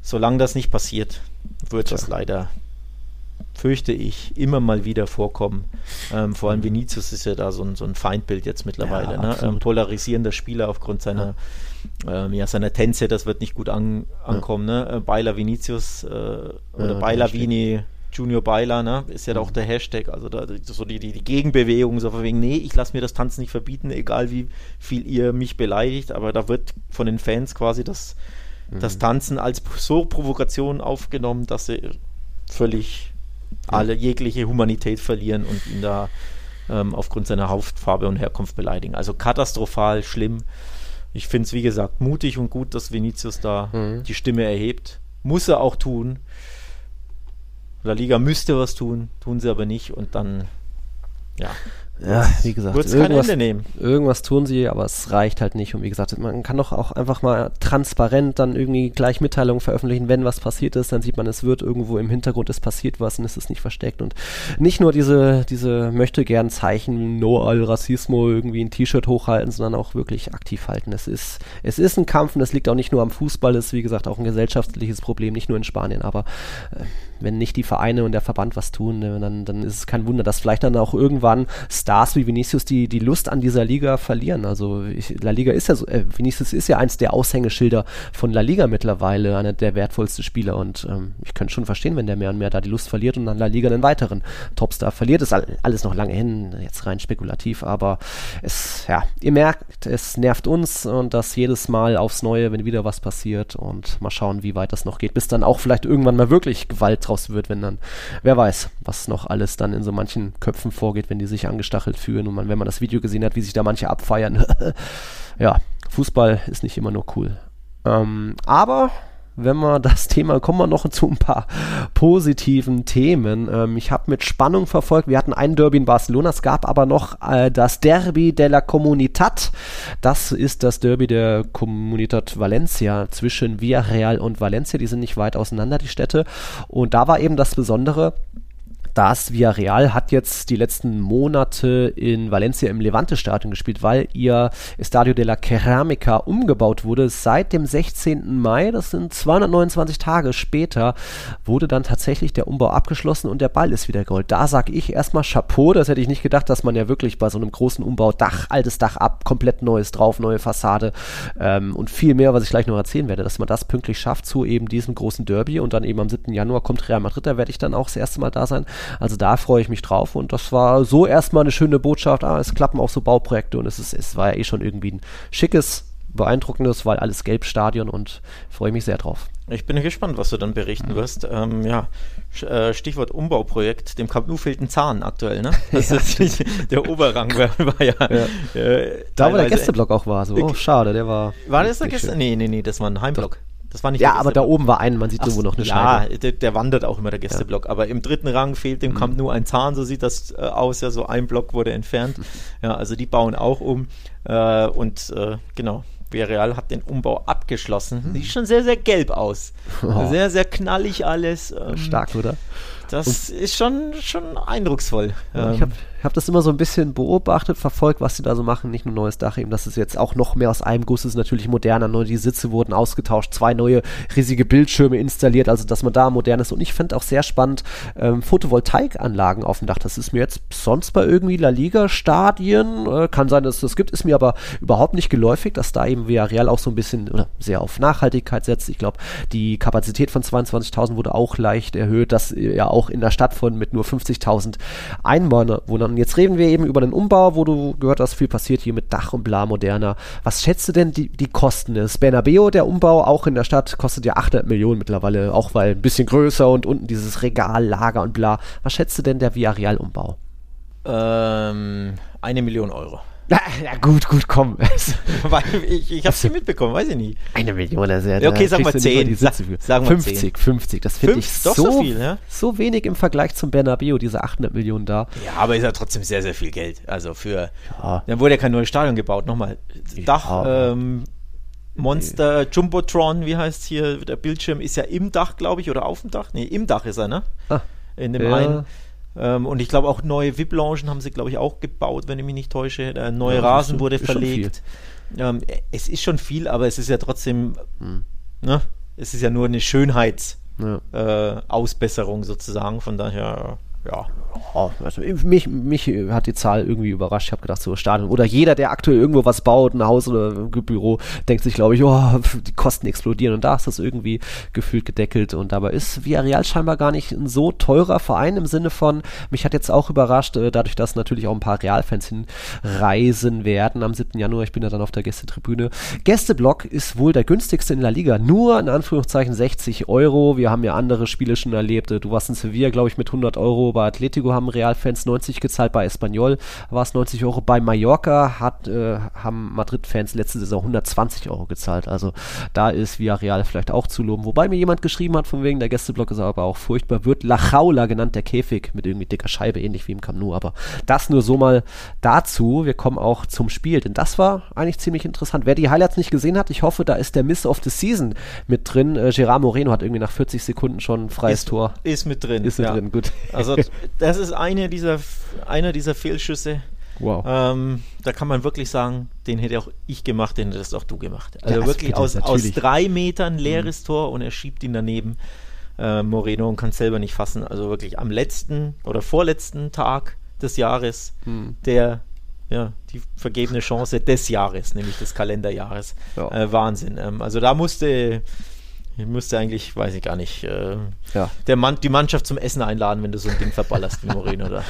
solange das nicht passiert, wird Tja. das leider, fürchte ich, immer mal wieder vorkommen. Ähm, vor allem Vinicius ist ja da so ein, so ein Feindbild jetzt mittlerweile. Ja, ne? ähm, polarisierender Spieler aufgrund seiner, ja. Ähm, ja, seiner Tänze, das wird nicht gut an, ankommen. Ja. Ne? Beiler Vinicius äh, oder ja, Beiler Vini, Junior Beiler, ne? Ist ja mhm. auch der Hashtag, also da, so die, die, die Gegenbewegung, so von wegen, nee, ich lasse mir das Tanzen nicht verbieten, egal wie viel ihr mich beleidigt, aber da wird von den Fans quasi das, mhm. das Tanzen als so Provokation aufgenommen, dass sie völlig alle jegliche Humanität verlieren und ihn da ähm, aufgrund seiner Hautfarbe und Herkunft beleidigen. Also katastrophal schlimm. Ich finde es, wie gesagt, mutig und gut, dass Vinicius da mhm. die Stimme erhebt. Muss er auch tun. La Liga müsste was tun, tun sie aber nicht und dann, ja. Ja, wie gesagt, wird es kein Ende nehmen. Irgendwas tun sie, aber es reicht halt nicht. Und wie gesagt, man kann doch auch einfach mal transparent dann irgendwie gleich Mitteilungen veröffentlichen, wenn was passiert ist, dann sieht man, es wird irgendwo im Hintergrund, es passiert was und es ist nicht versteckt. Und nicht nur diese, diese möchte-gern Zeichen, No al Racismo, irgendwie ein T-Shirt hochhalten, sondern auch wirklich aktiv halten. Es ist, es ist ein Kampf und es liegt auch nicht nur am Fußball, es ist wie gesagt auch ein gesellschaftliches Problem, nicht nur in Spanien, aber äh, wenn nicht die Vereine und der Verband was tun, dann, dann ist es kein Wunder, dass vielleicht dann auch irgendwann Stars wie Vinicius die, die Lust an dieser Liga verlieren. Also ich, La Liga ist ja so, äh, Vinicius ist ja eins der Aushängeschilder von La Liga mittlerweile, einer der wertvollsten Spieler und ähm, ich könnte schon verstehen, wenn der mehr und mehr da die Lust verliert und dann La Liga einen weiteren Topstar verliert. Ist alles noch lange hin, jetzt rein spekulativ, aber es, ja, ihr merkt, es nervt uns und das jedes Mal aufs Neue, wenn wieder was passiert und mal schauen, wie weit das noch geht, bis dann auch vielleicht irgendwann mal wirklich Gewalt draus wird, wenn dann, wer weiß, was noch alles dann in so manchen Köpfen vorgeht, wenn die sich angestachelt fühlen und man, wenn man das Video gesehen hat, wie sich da manche abfeiern. Ja, Fußball ist nicht immer nur cool. Ähm, aber wenn wir das Thema, kommen wir noch zu ein paar positiven Themen. Ähm, ich habe mit Spannung verfolgt, wir hatten ein Derby in Barcelona, es gab aber noch äh, das Derby de la Comunitat. Das ist das Derby der Comunitat Valencia zwischen Villarreal und Valencia, die sind nicht weit auseinander, die Städte. Und da war eben das Besondere, das Villarreal hat jetzt die letzten Monate in Valencia im Levante-Stadion gespielt, weil ihr Estadio de la Ceramica umgebaut wurde. Seit dem sechzehnten Mai, das sind zweihundertneunundzwanzig Tage später, wurde dann tatsächlich der Umbau abgeschlossen und der Ball ist wieder geholt. Da sage ich erstmal Chapeau, das hätte ich nicht gedacht, dass man ja wirklich bei so einem großen Umbau Dach, altes Dach ab, komplett neues drauf, neue Fassade ähm, und viel mehr, was ich gleich noch erzählen werde, dass man das pünktlich schafft zu eben diesem großen Derby und dann eben am siebten Januar kommt Real Madrid, da werde ich dann auch das erste Mal da sein. Also da freue ich mich drauf und das war so erstmal eine schöne Botschaft. Ah, es klappen auch so Bauprojekte und es ist, es war ja eh schon irgendwie ein schickes, beeindruckendes, weil alles Gelbstadion und freue mich sehr drauf. Ich bin gespannt, was du dann berichten wirst. Ähm, ja, Stichwort Umbauprojekt. Dem Camp Nou fehlt ein Zahn aktuell, ne? Das ja. ist der Oberrang war, war ja. ja. Äh, da, wo der Gästeblock auch war. So. Oh, schade, der war. War das der Gäste? Nee, nee, nee, das war ein Heimblock. Das war nicht ja, aber da oben war ein, man sieht Ach, irgendwo noch eine Scheibe. Ja, der, der wandert auch immer, der Gästeblock. Ja. Aber im dritten Rang fehlt dem mhm. Camp Nou ein Zahn, so sieht das äh, aus. Ja, so ein Block wurde entfernt. Ja, also die bauen auch um. Äh, und äh, genau, Villarreal hat den Umbau abgeschlossen. Mhm. Sieht schon sehr, sehr gelb aus. Oh. Sehr, sehr knallig alles. Ähm, Stark, oder? Das und ist schon, schon eindrucksvoll. Ja, ich habe hab das immer so ein bisschen beobachtet, verfolgt, was sie da so machen. Nicht nur neues Dach, eben, das ist jetzt auch noch mehr aus einem Guss, ist natürlich moderner. Neu, die Sitze wurden ausgetauscht, zwei neue riesige Bildschirme installiert, also dass man da modern ist. Und ich finde auch sehr spannend, ähm, Photovoltaikanlagen auf dem Dach. Das ist mir jetzt sonst bei irgendwie La Liga-Stadien, äh, kann sein, dass es das gibt, ist mir aber überhaupt nicht geläufig, dass da eben Villarreal auch so ein bisschen oder sehr auf Nachhaltigkeit setzt. Ich glaube, die Kapazität von zweiundzwanzigtausend wurde auch leicht erhöht, dass ja auch in der Stadt von mit nur fünfzigtausend Einwohnern. Und jetzt reden wir eben über den Umbau, wo du gehört hast, viel passiert hier mit Dach und bla, moderner. Was schätzt du denn die, die Kosten? Das Bernabeu, der Umbau, auch in der Stadt, kostet ja achthundert Millionen mittlerweile, auch weil ein bisschen größer und unten dieses Regal, Lager und bla. Was schätzt du denn der Villarreal-Umbau? Ähm, eine Million Euro. Na, na gut, gut, komm. ich ich habe es nicht mitbekommen, weiß ich nicht. Eine Million, das ist ja... Ja, okay, sag mal zehn. Sa- sagen wir fünfzig, fünfzig, das finde ich doch so, so viel, ne? So wenig im Vergleich zum Bernabeu, diese achthundert Millionen da. Ja, aber ist ja trotzdem sehr, sehr viel Geld. Also für... Ja. Dann wurde ja kein neues Stadion gebaut, nochmal. Dach, ja. ähm, Monster, Jumbotron, wie heißt hier, der Bildschirm ist ja im Dach, glaube ich, oder auf dem Dach? Nee, im Dach ist er, ne? Ah, In dem ja. einen... Ähm, und ich glaube auch neue V I P-Loungen haben sie, glaube ich, auch gebaut, wenn ich mich nicht täusche. Der neue ja, Rasen schon, wurde verlegt. Ähm, es ist schon viel, aber es ist ja trotzdem, hm. ne? es ist ja nur eine Schönheitsausbesserung ja. äh, sozusagen, von daher, ja. Oh, also mich, mich hat die Zahl irgendwie überrascht. Ich habe gedacht, so Stadion. Oder jeder, der aktuell irgendwo was baut, ein Haus oder ein Büro, denkt sich, glaube ich, oh, die Kosten explodieren. Und da ist das irgendwie gefühlt gedeckelt. Und dabei ist Villarreal scheinbar gar nicht ein so teurer Verein im Sinne von, mich hat jetzt auch überrascht, dadurch, dass natürlich auch ein paar Real-Fans hinreisen werden am siebten Januar. Ich bin ja dann auf der Gästetribüne. Gästeblock ist wohl der günstigste in La Liga. Nur in Anführungszeichen sechzig Euro. Wir haben ja andere Spiele schon erlebt. Du warst in Sevilla, glaube ich, mit hundert Euro. Bei Atletico haben Real-Fans neunzig gezahlt, bei Espanyol war es neunzig Euro, bei Mallorca hat, äh, haben Madrid-Fans letzte Saison hundertzwanzig Euro gezahlt, also da ist Villarreal vielleicht auch zu loben, wobei mir jemand geschrieben hat, von wegen der Gästeblock ist aber auch furchtbar, wird La Jaula genannt, der Käfig mit irgendwie dicker Scheibe, ähnlich wie im Camp Nou, aber das nur so mal dazu, wir kommen auch zum Spiel, denn das war eigentlich ziemlich interessant, wer die Highlights nicht gesehen hat, ich hoffe, da ist der Miss of the Season mit drin, äh, Gerard Moreno hat irgendwie nach vierzig Sekunden schon ein freies ist, Tor. Ist mit drin. Ist mit ja. drin, gut. Also das ist eine dieser, einer dieser Fehlschüsse. Wow. Ähm, da kann man wirklich sagen, den hätte auch ich gemacht, den hättest auch du gemacht. Also ja, wirklich aus, aus drei Metern leeres mhm. Tor und er schiebt ihn daneben. Äh, Moreno und kann es selber nicht fassen. Also wirklich am letzten oder vorletzten Tag des Jahres mhm. der ja, die vergebene Chance des Jahres, nämlich des Kalenderjahres. Ja. Äh, Wahnsinn. Ähm, also da musste Ich müsste eigentlich, weiß ich gar nicht, äh, ja. der Mann, die Mannschaft zum Essen einladen, wenn du so ein Ding verballerst wie Moreno, oder?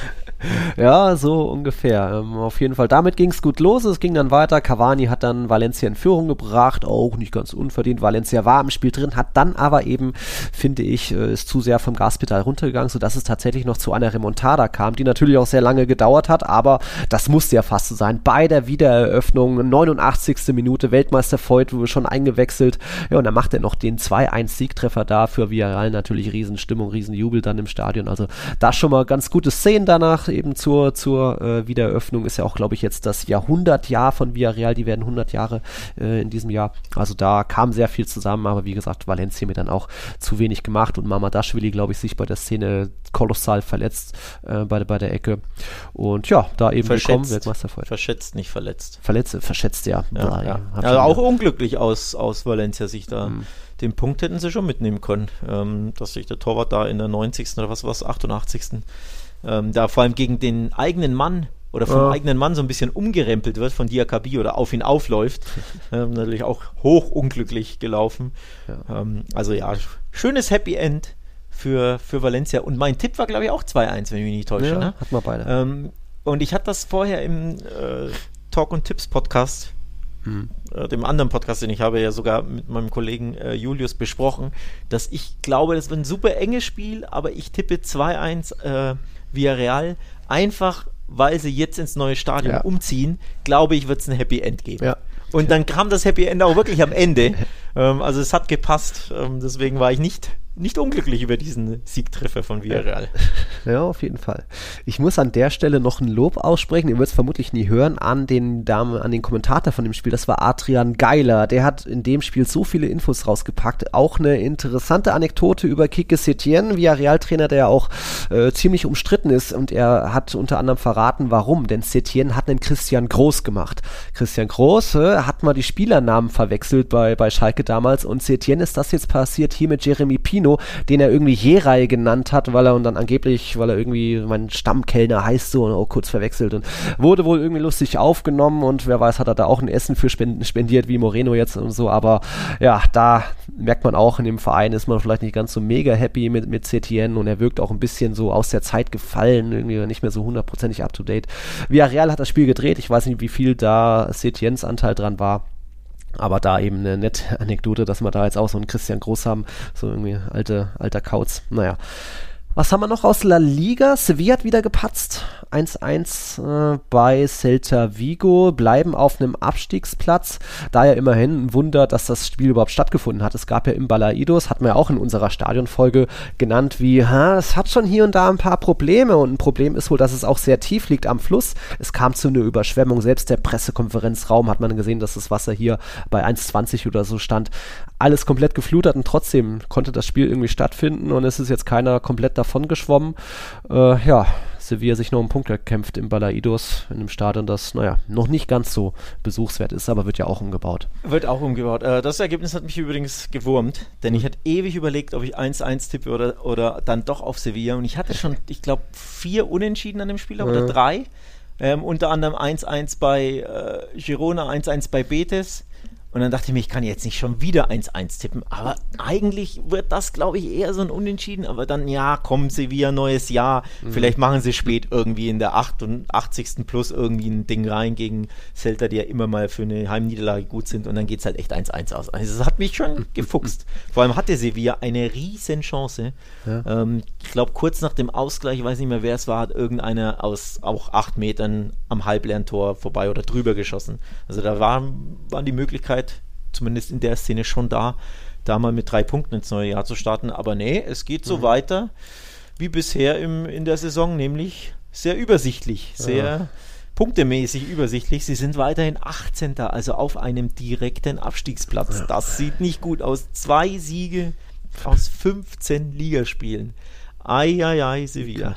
Ja, so ungefähr. Ähm, auf jeden Fall. Damit ging es gut los. Es ging dann weiter. Cavani hat dann Valencia in Führung gebracht. Auch nicht ganz unverdient. Valencia war im Spiel drin, hat dann aber eben, finde ich, äh, ist zu sehr vom Gaspedal runtergegangen, sodass es tatsächlich noch zu einer Remontada kam, die natürlich auch sehr lange gedauert hat, aber das musste ja fast so sein. Bei der Wiedereröffnung, neunundachtzigste Minute, Weltmeister Voigt wurde schon eingewechselt. Ja, und dann macht er noch den zwei eins Siegtreffer da für Villarreal. Natürlich Riesenstimmung, Riesenjubel dann im Stadion. Also da schon mal ganz gute Szenen danach eben zur, zur äh, Wiedereröffnung. Ist ja auch, glaube ich, jetzt das Jahrhundertjahr von Villarreal. Die werden hundert Jahre äh, in diesem Jahr. Also da kam sehr viel zusammen, aber wie gesagt, Valencia mir dann auch zu wenig gemacht und Mamardashvili, glaube ich, sich bei der Szene kolossal verletzt äh, bei, bei der Ecke. Und ja, da eben willkommen, Weltmeister Voigt. Verschätzt, nicht verletzt. Verletzt, verschätzt, ja. ja, da, ja. Also auch unglücklich aus, aus Valencia sich da mhm. den Punkt hätten sie schon mitnehmen können, ähm, dass sich der Torwart da in der neunzigsten oder was war es, achtundachtzigsten Ähm, da vor allem gegen den eigenen Mann oder vom ja. eigenen Mann so ein bisschen umgerempelt wird von Diakabi oder auf ihn aufläuft. ähm, natürlich auch hoch unglücklich gelaufen. Ja. Ähm, also ja, schönes Happy End für, für Valencia. Und mein Tipp war, glaube ich, auch zwei eins, wenn ich mich nicht täusche. Ja, ne? hatten wir beide. Ähm, und ich hatte das vorher im äh, Talk und Tipps Podcast, hm. äh, dem anderen Podcast, den ich habe ja sogar mit meinem Kollegen äh, Julius besprochen, dass ich glaube, das wird ein super enges Spiel, aber ich tippe zwei eins äh, Villarreal, einfach weil sie jetzt ins neue Stadion ja. umziehen, glaube ich, wird es ein Happy End geben. Ja. Und dann kam das Happy End auch wirklich am Ende. ähm, also es hat gepasst. Ähm, deswegen war ich nicht, nicht unglücklich über diesen Siegtreffer von Villarreal. Ja, auf jeden Fall. Ich muss an der Stelle noch ein Lob aussprechen, ihr werdet es vermutlich nie hören, an den Damen, an den Kommentator von dem Spiel, das war Adrian Geiler. Der hat in dem Spiel so viele Infos rausgepackt. Auch eine interessante Anekdote über Quique Setién, Villarreal-Trainer, der ja auch äh, ziemlich umstritten ist, und er hat unter anderem verraten, warum. Denn Setién hat einen Christian Groß gemacht. Christian Groß äh, hat mal die Spielernamen verwechselt bei, bei Schalke damals, und Setién ist das jetzt passiert hier mit Jeremy Pino, den er irgendwie Jerai genannt hat, weil er und dann angeblich, weil er irgendwie mein Stammkellner heißt so, und auch kurz verwechselt, und wurde wohl irgendwie lustig aufgenommen, und wer weiß, hat er da auch ein Essen für spendiert wie Moreno jetzt und so, aber ja, da merkt man auch, in dem Verein ist man vielleicht nicht ganz so mega happy mit, mit Setién, und er wirkt auch ein bisschen so aus der Zeit gefallen, irgendwie nicht mehr so hundertprozentig up to date. Villarreal hat das Spiel gedreht, ich weiß nicht, wie viel da Setiéns Anteil dran war. Aber da eben eine nette Anekdote, dass wir da jetzt auch so einen Christian Groß haben, so irgendwie alte, alter Kauz. Naja. Was haben wir noch aus La Liga? Sevilla hat wieder gepatzt. eins eins äh, bei Celta Vigo, bleiben auf einem Abstiegsplatz. Da ja immerhin ein Wunder, dass das Spiel überhaupt stattgefunden hat. Es gab ja im Balaídos, hatten wir ja auch in unserer Stadionfolge genannt, wie, ha, es hat schon hier und da ein paar Probleme. Und ein Problem ist wohl, dass es auch sehr tief liegt am Fluss. Es kam zu einer Überschwemmung. Selbst der Pressekonferenzraum hat man gesehen, dass das Wasser hier bei eins zwanzig oder so stand. Alles komplett geflutet, und trotzdem konnte das Spiel irgendwie stattfinden, und es ist jetzt keiner komplett davon geschwommen. Äh, ja, Sevilla sich noch einen Punkt erkämpft im Balaidos, in einem Stadion, das, naja, noch nicht ganz so besuchswert ist, aber wird ja auch umgebaut. Wird auch umgebaut. Äh, das Ergebnis hat mich übrigens gewurmt, denn ich hatte ewig überlegt, ob ich eins eins tippe oder, oder dann doch auf Sevilla. Und ich hatte schon, ich glaube, vier Unentschieden an dem Spiel oder ja. drei. Ähm, unter anderem eins eins bei äh, Girona, eins eins bei Betis. Und dann dachte ich mir, ich kann jetzt nicht schon wieder eins eins tippen. Aber eigentlich wird das, glaube ich, eher so ein Unentschieden. Aber dann, ja, komm, Sevilla, neues Jahr. Mhm. Vielleicht machen sie spät irgendwie in der achtundachtzigsten plus irgendwie ein Ding rein gegen Celta, die ja immer mal für eine Heimniederlage gut sind. Und dann geht es halt echt eins eins aus. Also das hat mich schon gefuchst. Vor allem hatte Sevilla eine riesen Chance. Ja. Ähm, ich glaube, kurz nach dem Ausgleich, ich weiß nicht mehr, wer es war, hat irgendeiner aus auch acht Metern am halbleeren Tor vorbei oder drüber geschossen. Also da war, war die Möglichkeit, zumindest in der Szene schon da, da mal mit drei Punkten ins neue Jahr zu starten. Aber nee, es geht so mhm. weiter wie bisher im, in der Saison, nämlich sehr übersichtlich, sehr ja. punktemäßig übersichtlich. Sie sind weiterhin achtzehnter, also auf einem direkten Abstiegsplatz. Ja. Das sieht nicht gut aus. Zwei Siege aus fünfzehn Ligaspielen. Eieiei, Sevilla.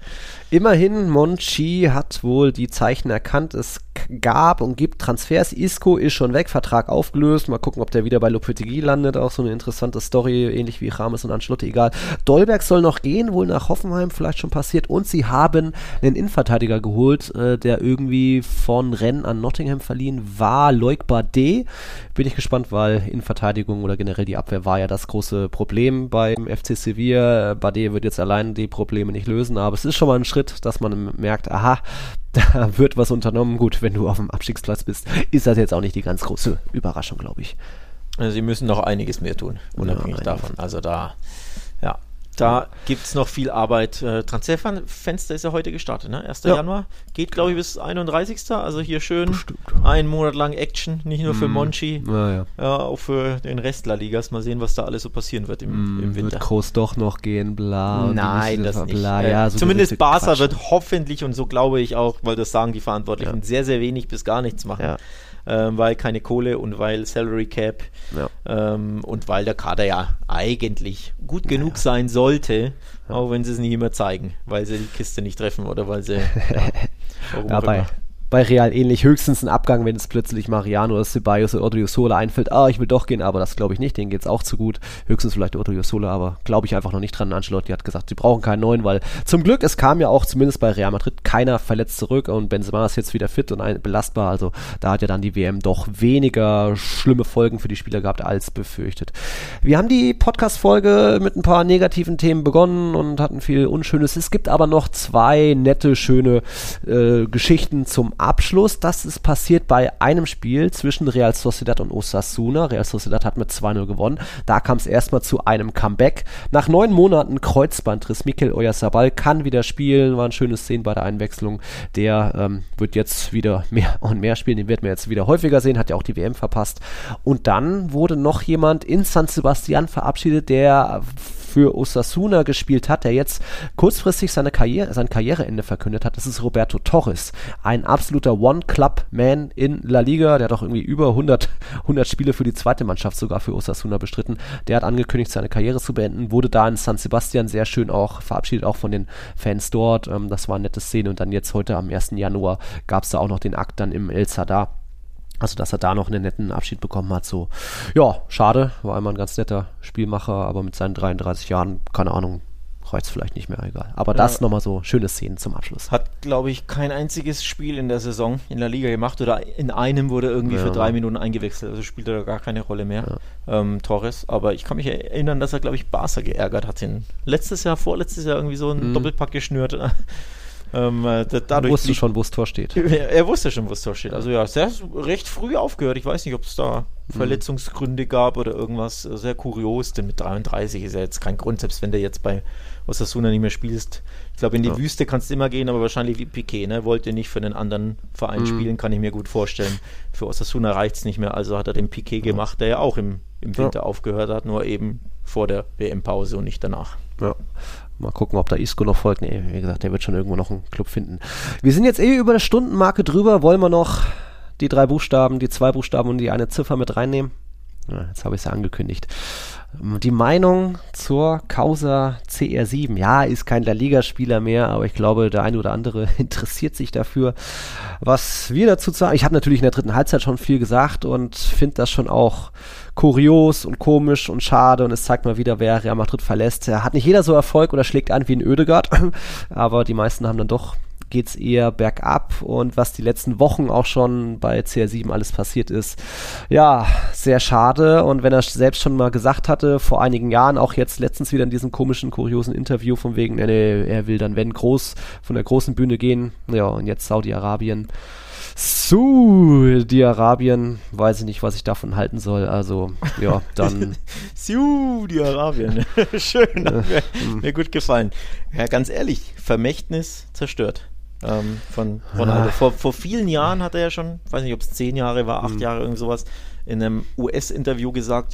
Immerhin, Monchi hat wohl die Zeichen erkannt. Es gab und gibt Transfers. Isco ist schon weg, Vertrag aufgelöst. Mal gucken, ob der wieder bei Lopetegui landet. Auch so eine interessante Story, ähnlich wie James und Ancelotti, egal. Dolberg soll noch gehen, wohl nach Hoffenheim, vielleicht schon passiert. Und sie haben einen Innenverteidiger geholt, äh, der irgendwie von Rennes an Nottingham verliehen war. Loic Bardet. Bin ich gespannt, weil Innenverteidigung oder generell die Abwehr war ja das große Problem beim F C Sevilla. Bardet wird jetzt allein die Probleme nicht lösen, aber es ist schon mal ein Schritt, dass man merkt, aha, da wird was unternommen. Gut, wenn du auf dem Abstiegsplatz bist, ist das jetzt auch nicht die ganz große Überraschung, glaube ich. Also sie müssen noch einiges mehr tun, unabhängig ja, davon. Also da, ja, da gibt es noch viel Arbeit. Äh, Transferfenster ist ja heute gestartet, ne? erster Ja. Januar. Geht, glaube ich, bis einunddreißigsten Also hier schön Bestimmt. einen Monat lang Action, nicht nur für mm. Monchi, ja, ja. ja, auch für den Rest La Ligas. Mal sehen, was da alles so passieren wird im, mm, im Winter. Wird Kroos doch noch gehen, bla. Nein, das nicht. Bla, äh, ja, so zumindest Barca Quatsch. Wird hoffentlich, und so glaube ich auch, weil das sagen die Verantwortlichen, ja. sehr, sehr wenig bis gar nichts machen. Ja. Ähm, weil keine Kohle und weil Salary Cap ja. ähm, und weil der Kader ja eigentlich gut ja, genug ja. sein sollte, ja. auch wenn sie es nicht immer zeigen, weil sie die Kiste nicht treffen oder weil sie ja, warum ja, bei, bei Real ähnlich, höchstens ein Abgang, wenn es plötzlich Mariano oder Ceballos oder Odriozola einfällt, ah, ich will doch gehen, aber das glaube ich nicht, denen geht es auch zu gut, höchstens vielleicht Odriozola, aber glaube ich einfach noch nicht dran. Ancelotti hat gesagt, sie brauchen keinen neuen, weil zum Glück, es kam ja auch zumindest bei Real Madrid keiner verletzt zurück und Benzema ist jetzt wieder fit und ein, belastbar, also da hat ja dann die W M doch weniger schlimme Folgen für die Spieler gehabt als befürchtet. Wir haben die Podcast-Folge mit ein paar negativen Themen begonnen und hatten viel Unschönes. Es gibt aber noch zwei nette, schöne äh, Geschichten zum Abschluss. Das ist passiert bei einem Spiel zwischen Real Sociedad und Osasuna. Real Sociedad hat mit zwei null gewonnen. Da kam es erstmal zu einem Comeback. Nach neun Monaten Kreuzbandriss. Mikel Oyarzabal kann wieder spielen. War ein schönes Szenen bei der Einwechslung. Der ähm, wird jetzt wieder mehr und mehr spielen. Den werden wir jetzt wieder häufiger sehen. Hat ja auch die W M verpasst. Und dann wurde noch jemand in San Sebastian verabschiedet, der für Osasuna gespielt hat, der jetzt kurzfristig seine Karriere, sein Karriereende verkündet hat. Das ist Roberto Torres, ein absoluter One-Club-Man in La Liga, der hat auch irgendwie über hundert, hundert Spiele für die zweite Mannschaft sogar für Osasuna bestritten. Der hat angekündigt, seine Karriere zu beenden, wurde da in San Sebastian sehr schön auch verabschiedet, auch von den Fans dort. Das war eine nette Szene und dann jetzt heute am ersten Januar gab es da auch noch den Akt dann im El Sadar. Also, dass er da noch einen netten Abschied bekommen hat, so, ja, schade, war immer ein ganz netter Spielmacher, aber mit seinen dreiunddreißig Jahren, keine Ahnung, reicht es vielleicht nicht mehr, egal. Aber ja. Das nochmal so schöne Szenen zum Abschluss. Hat, glaube ich, kein einziges Spiel in der Saison in der Liga gemacht oder in einem wurde irgendwie ja. für drei Minuten eingewechselt, also spielt er da gar keine Rolle mehr, ja. ähm, Torres. Aber ich kann mich erinnern, dass er, glaube ich, Barca geärgert hat. In letztes Jahr, vorletztes Jahr irgendwie so einen mhm. Doppelpack geschnürt. Ähm, dadurch er wusste schon, wo das Tor steht. Er, er wusste schon, wo das Tor steht. Also ja, sehr recht früh aufgehört. Ich weiß nicht, ob es da mhm. Verletzungsgründe gab oder irgendwas. Sehr kurios, denn mit dreiunddreißig ist ja jetzt kein Grund, selbst wenn du jetzt bei Osasuna nicht mehr spielst. Ich glaube, in die ja. Wüste kannst du immer gehen, aber wahrscheinlich wie Piqué, ne? Wollte nicht für einen anderen Verein mhm. spielen, kann ich mir gut vorstellen. Für Osasuna reicht es nicht mehr, also hat er den Piqué ja. gemacht, der ja auch im, im Winter ja. aufgehört hat, nur eben vor der W M-Pause und nicht danach. Ja. Mal gucken, ob da Isco noch folgt. Nee, wie gesagt, der wird schon irgendwo noch einen Club finden. Wir sind jetzt eh über der Stundenmarke drüber. Wollen wir noch die drei Buchstaben, die zwei Buchstaben und die eine Ziffer mit reinnehmen? Ja, jetzt habe ich es ja angekündigt. Die Meinung zur Causa C R sieben. Ja, ist kein La Liga-Spieler mehr, aber ich glaube, der eine oder andere interessiert sich dafür. Was wir dazu sagen, ich habe natürlich in der dritten Halbzeit schon viel gesagt und finde das schon auch kurios und komisch und schade und es zeigt mal wieder, wer Real Madrid verlässt. Hat nicht jeder so Erfolg oder schlägt an wie ein Oedegaard, aber die meisten haben dann doch geht's eher bergab und was die letzten Wochen auch schon bei C R sieben alles passiert ist, ja, sehr schade und wenn er selbst schon mal gesagt hatte, vor einigen Jahren, auch jetzt letztens wieder in diesem komischen, kuriosen Interview von wegen, nee, er will dann, wenn, groß von der großen Bühne gehen, ja, und jetzt Saudi-Arabien, Saudi-Arabien, weiß ich nicht, was ich davon halten soll, also, ja, dann Saudi-Arabien, schön, hat mir, mir gut gefallen. Ja, ganz ehrlich, Vermächtnis zerstört. Ähm, von Ronaldo. Ah. Vor, vor vielen Jahren hat er ja schon, weiß nicht, ob es zehn Jahre war, acht mhm. Jahre, irgend sowas, in einem U S-Interview gesagt,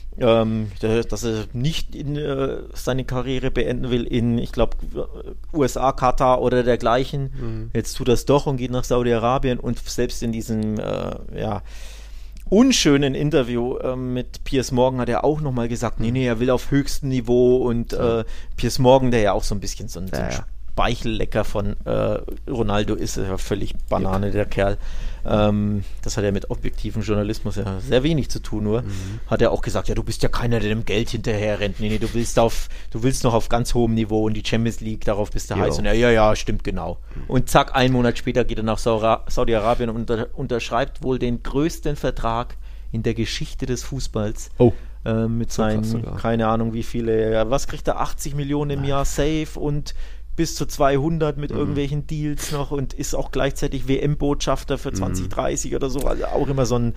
ähm, dass er nicht in, äh, seine Karriere beenden will in, ich glaube, U S A, Katar oder dergleichen. Mhm. Jetzt tut er es doch und geht nach Saudi-Arabien und selbst in diesem, äh, ja, unschönen Interview äh, mit Piers Morgan hat er auch nochmal gesagt, nee, nee, er will auf höchstem Niveau und äh, Piers Morgan, der ja auch so ein bisschen so ein, so ein ja, ja. Speichellecker von äh, Ronaldo ist, ist ja völlig Banane, ja. der Kerl. Ähm, das hat ja mit objektivem Journalismus ja sehr wenig zu tun, nur. Mhm. Hat er auch gesagt, ja, du bist ja keiner, der dem Geld hinterher rennt. Nee, nee, du willst auf, du willst noch auf ganz hohem Niveau und die Champions League, darauf bist du jo. heiß. Und ja, ja, ja, stimmt, genau. Mhm. Und zack, einen Monat später geht er nach Saura- Saudi-Arabien und unter, unterschreibt wohl den größten Vertrag in der Geschichte des Fußballs. Oh. Äh, mit so seinen, keine Ahnung wie viele, ja, was kriegt er, achtzig Millionen im Jahr safe und bis zu zweihundert mit mhm. irgendwelchen Deals noch und ist auch gleichzeitig W M-Botschafter für zwanzig dreißig mhm. oder so, also auch immer so ein,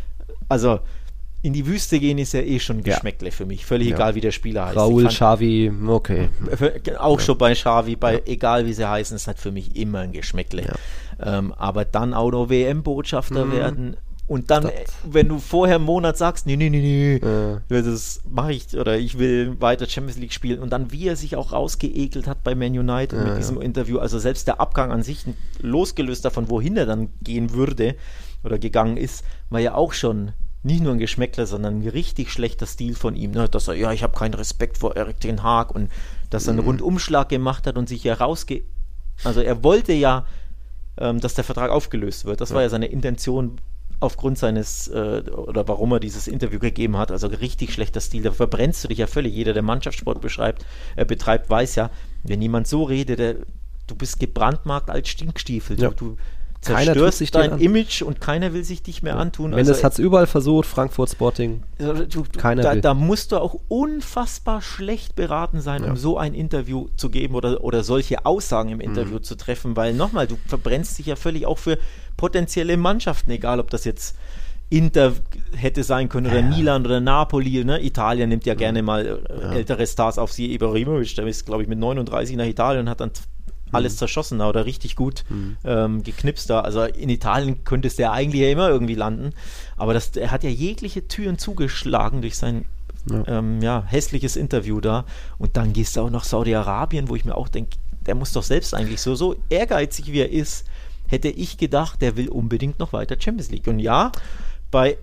also in die Wüste gehen ist ja eh schon ein Geschmäckle ja. für mich, völlig ja. egal wie der Spieler heißt. Raúl, Xavi, okay. Auch ja. schon bei Xavi, bei ja. egal wie sie heißen, ist halt für mich immer ein Geschmäckle. Ja. Ähm, aber dann auch noch W M-Botschafter mhm. werden. Und dann, das. wenn du vorher einen Monat sagst, nee, nee, nee, nee, ja. das mache ich, oder ich will weiter Champions League spielen. Und dann, wie er sich auch rausgeekelt hat bei Man United ja, mit diesem ja. Interview, also selbst der Abgang an sich, losgelöst davon, wohin er dann gehen würde oder gegangen ist, war ja auch schon nicht nur ein Geschmäckler, sondern ein richtig schlechter Stil von ihm. Ne? Dass er, ja, ich habe keinen Respekt vor Erik ten Hag und dass er einen mhm. Rundumschlag gemacht hat und sich ja rausge... Also er wollte ja, ähm, dass der Vertrag aufgelöst wird. Das ja. war ja seine Intention, aufgrund seines, äh, oder warum er dieses Interview gegeben hat, also richtig schlechter Stil, da verbrennst du dich ja völlig. Jeder, der Mannschaftssport beschreibt, äh, betreibt, weiß ja, wenn jemand so redet, der, du bist gebrandmarkt als Stinkstiefel, ja. du, du zerstörst sich dein Image und keiner will sich dich mehr ja. antun. Mendes also, hat es überall versucht, Frankfurt Sporting, du, du, keiner da, will. Da musst du auch unfassbar schlecht beraten sein, ja. um so ein Interview zu geben oder, oder solche Aussagen im Interview mhm. zu treffen, weil nochmal, du verbrennst dich ja völlig auch für potenzielle Mannschaften, egal ob das jetzt Inter hätte sein können oder ja. Milan oder Napoli, ne? Italien nimmt ja, ja. gerne mal äh, ja. ältere Stars auf sie, Ibrahimovic, der ist glaube ich mit neununddreißig nach Italien und hat dann t- mhm. alles zerschossen da oder richtig gut mhm. ähm, geknipst da, also in Italien könntest du ja eigentlich ja immer irgendwie landen, aber das, er hat ja jegliche Türen zugeschlagen durch sein ja. Ähm, ja, hässliches Interview da und dann gehst du auch nach Saudi-Arabien, wo ich mir auch denke, der muss doch selbst eigentlich so, so ehrgeizig wie er ist, hätte ich gedacht, der will unbedingt noch weiter Champions League. Und ja, bei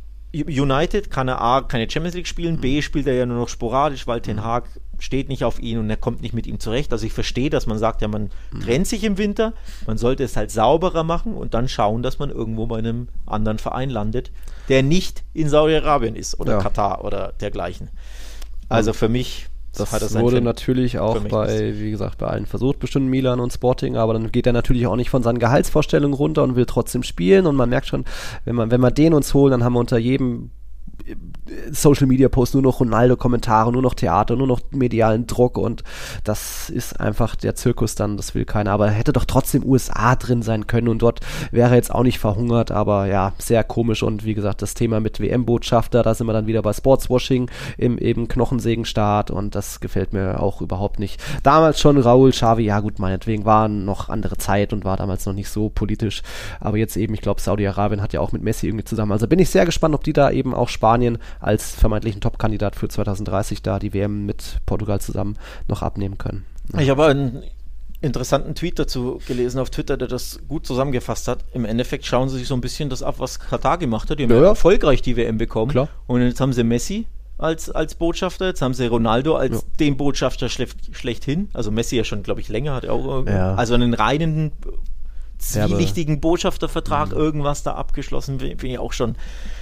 United kann er A, keine Champions League spielen, B, spielt er ja nur noch sporadisch, weil Ten Hag steht nicht auf ihn und er kommt nicht mit ihm zurecht. Also ich verstehe, dass man sagt, ja, man trennt sich im Winter, man sollte es halt sauberer machen und dann schauen, dass man irgendwo bei einem anderen Verein landet, der nicht in Saudi-Arabien ist oder ja. Katar oder dergleichen. Also für mich... Das, das wurde Fan natürlich auch bei, wie gesagt, bei allen versucht, bestimmt Milan und Sporting, aber dann geht er natürlich auch nicht von seinen Gehaltsvorstellungen runter und will trotzdem spielen und man merkt schon, wenn man, wenn wir den uns holen, dann haben wir unter jedem Social Media Post nur noch Ronaldo-Kommentare, nur noch Theater, nur noch medialen Druck und das ist einfach der Zirkus dann, das will keiner, aber er hätte doch trotzdem U S A drin sein können und dort wäre er jetzt auch nicht verhungert, aber ja, sehr komisch und wie gesagt, das Thema mit W M-Botschafter, da sind wir dann wieder bei Sportswashing im eben Knochensägenstaat und das gefällt mir auch überhaupt nicht. Damals schon Raúl, Xavi, ja gut, meinetwegen war noch andere Zeit und war damals noch nicht so politisch, aber jetzt eben, ich glaube, Saudi-Arabien hat ja auch mit Messi irgendwie zusammen, also bin ich sehr gespannt, ob die da eben auch Spanien als vermeintlichen Top-Kandidat für zwanzig dreißig da die W M mit Portugal zusammen noch abnehmen können. Ja. Ich habe ein interessanten Tweet dazu gelesen auf Twitter, der das gut zusammengefasst hat. Im Endeffekt schauen sie sich so ein bisschen das ab, was Katar gemacht hat. Die haben ja, ja erfolgreich die W M bekommen. Klar. Und jetzt haben sie Messi als, als Botschafter, jetzt haben sie Ronaldo als ja. den Botschafter schlecht, schlechthin. Also Messi ja schon, glaube ich, länger, hat er auch ja. also einen reinen zwielichtigen Botschaftervertrag, mhm. irgendwas da abgeschlossen, bin ich auch schon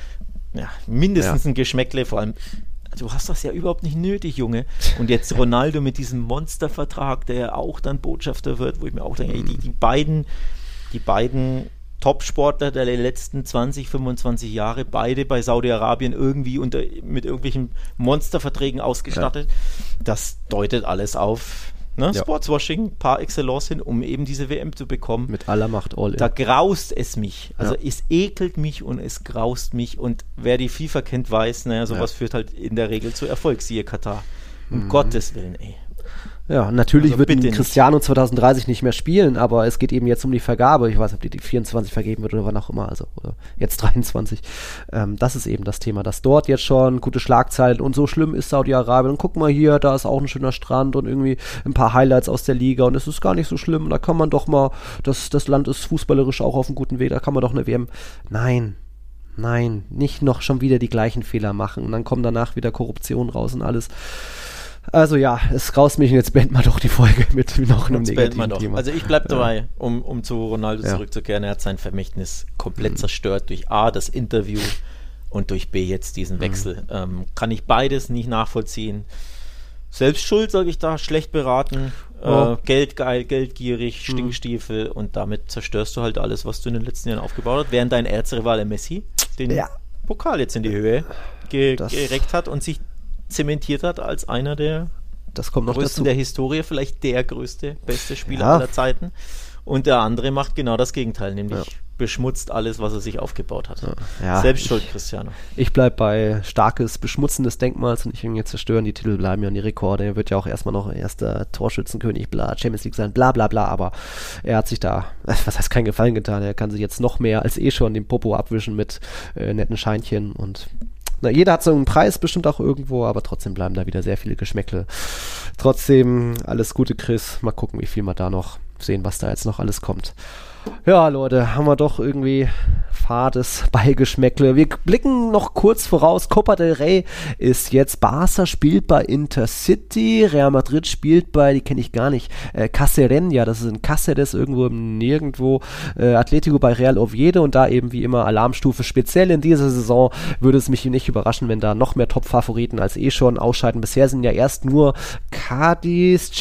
ja, mindestens ja. ein Geschmäckle, vor allem du hast das ja überhaupt nicht nötig, Junge. Und jetzt Ronaldo mit diesem Monstervertrag, der ja auch dann Botschafter wird, wo ich mir auch denke, ey, die, die beiden, die beiden Top-Sportler der letzten zwanzig, fünfundzwanzig Jahre, beide bei Saudi-Arabien irgendwie unter, mit irgendwelchen Monsterverträgen ausgestattet. Ja. Das deutet alles auf ne? ja. Sportswashing par excellence hin, um eben diese W M zu bekommen. Mit aller Macht all in. Da graust es mich. Also ja. es ekelt mich und es graust mich. Und wer die FIFA kennt, weiß, naja, sowas ja. führt halt in der Regel zu Erfolg, siehe Katar. Um mhm. Gottes Willen, ey. Ja, natürlich also wird Cristiano zwanzig dreißig nicht mehr spielen, aber es geht eben jetzt um die Vergabe. Ich weiß nicht, ob die, die vierundzwanzig vergeben wird oder wann auch immer, also oder jetzt dreiundzwanzig. Ähm, das ist eben das Thema, dass dort jetzt schon gute Schlagzeilen und so schlimm ist Saudi-Arabien. Und guck mal hier, da ist auch ein schöner Strand und irgendwie ein paar Highlights aus der Liga und es ist gar nicht so schlimm. Da kann man doch mal, das, das Land ist fußballerisch auch auf einem guten Weg, da kann man doch eine W M. Nein. Nein, nicht noch schon wieder die gleichen Fehler machen und dann kommen danach wieder Korruption raus und alles. Also ja, es raus mich und jetzt beenden wir doch die Folge mit noch einem negativen Thema. Also ich bleib dabei, ja. um, um zu Ronaldo ja. zurückzukehren. Er hat sein Vermächtnis komplett mhm. zerstört durch A, das Interview und durch B, jetzt diesen Wechsel. Mhm. Ähm, kann ich beides nicht nachvollziehen. Selbst schuld, sage ich da, schlecht beraten, oh. äh, geldgeil, geldgierig, mhm. Stinkstiefel und damit zerstörst du halt alles, was du in den letzten Jahren aufgebaut hast, während dein Erzrivale Messi den ja. Pokal jetzt in die Höhe ge- gereckt hat und sich zementiert hat als einer der das kommt noch größten dazu. Der Historie, vielleicht der größte, beste Spieler ja. aller Zeiten. Und der andere macht genau das Gegenteil, nämlich ja. beschmutzt alles, was er sich aufgebaut hat. Ja. Ja, Selbst schuld, Cristiano. Ich bleibe bei starkes, beschmutzendes Denkmals und ich will ihn jetzt zerstören. Die Titel bleiben ja an die Rekorde. Er wird ja auch erstmal noch erster Torschützenkönig, bla, Champions League sein, bla bla bla. Aber er hat sich da, was heißt keinen Gefallen getan, er kann sich jetzt noch mehr als eh schon den Popo abwischen mit äh, netten Scheinchen und na, jeder hat so einen Preis bestimmt auch irgendwo, aber trotzdem bleiben da wieder sehr viele Geschmäckle. Trotzdem alles Gute, Chris. Mal gucken, wie viel wir da noch sehen, was da jetzt noch alles kommt. Ja, Leute, haben wir doch irgendwie fades Beigeschmäckle. Wir blicken noch kurz voraus. Copa del Rey ist jetzt, Barca spielt bei Intercity, Real Madrid spielt bei, die kenne ich gar nicht, äh, Cacereña, das ist in Cáceres, irgendwo im Nirgendwo, äh, Atletico bei Real Oviedo und da eben wie immer Alarmstufe. Speziell in dieser Saison würde es mich nicht überraschen, wenn da noch mehr Top-Favoriten als eh schon ausscheiden. Bisher sind ja erst nur Cadiz,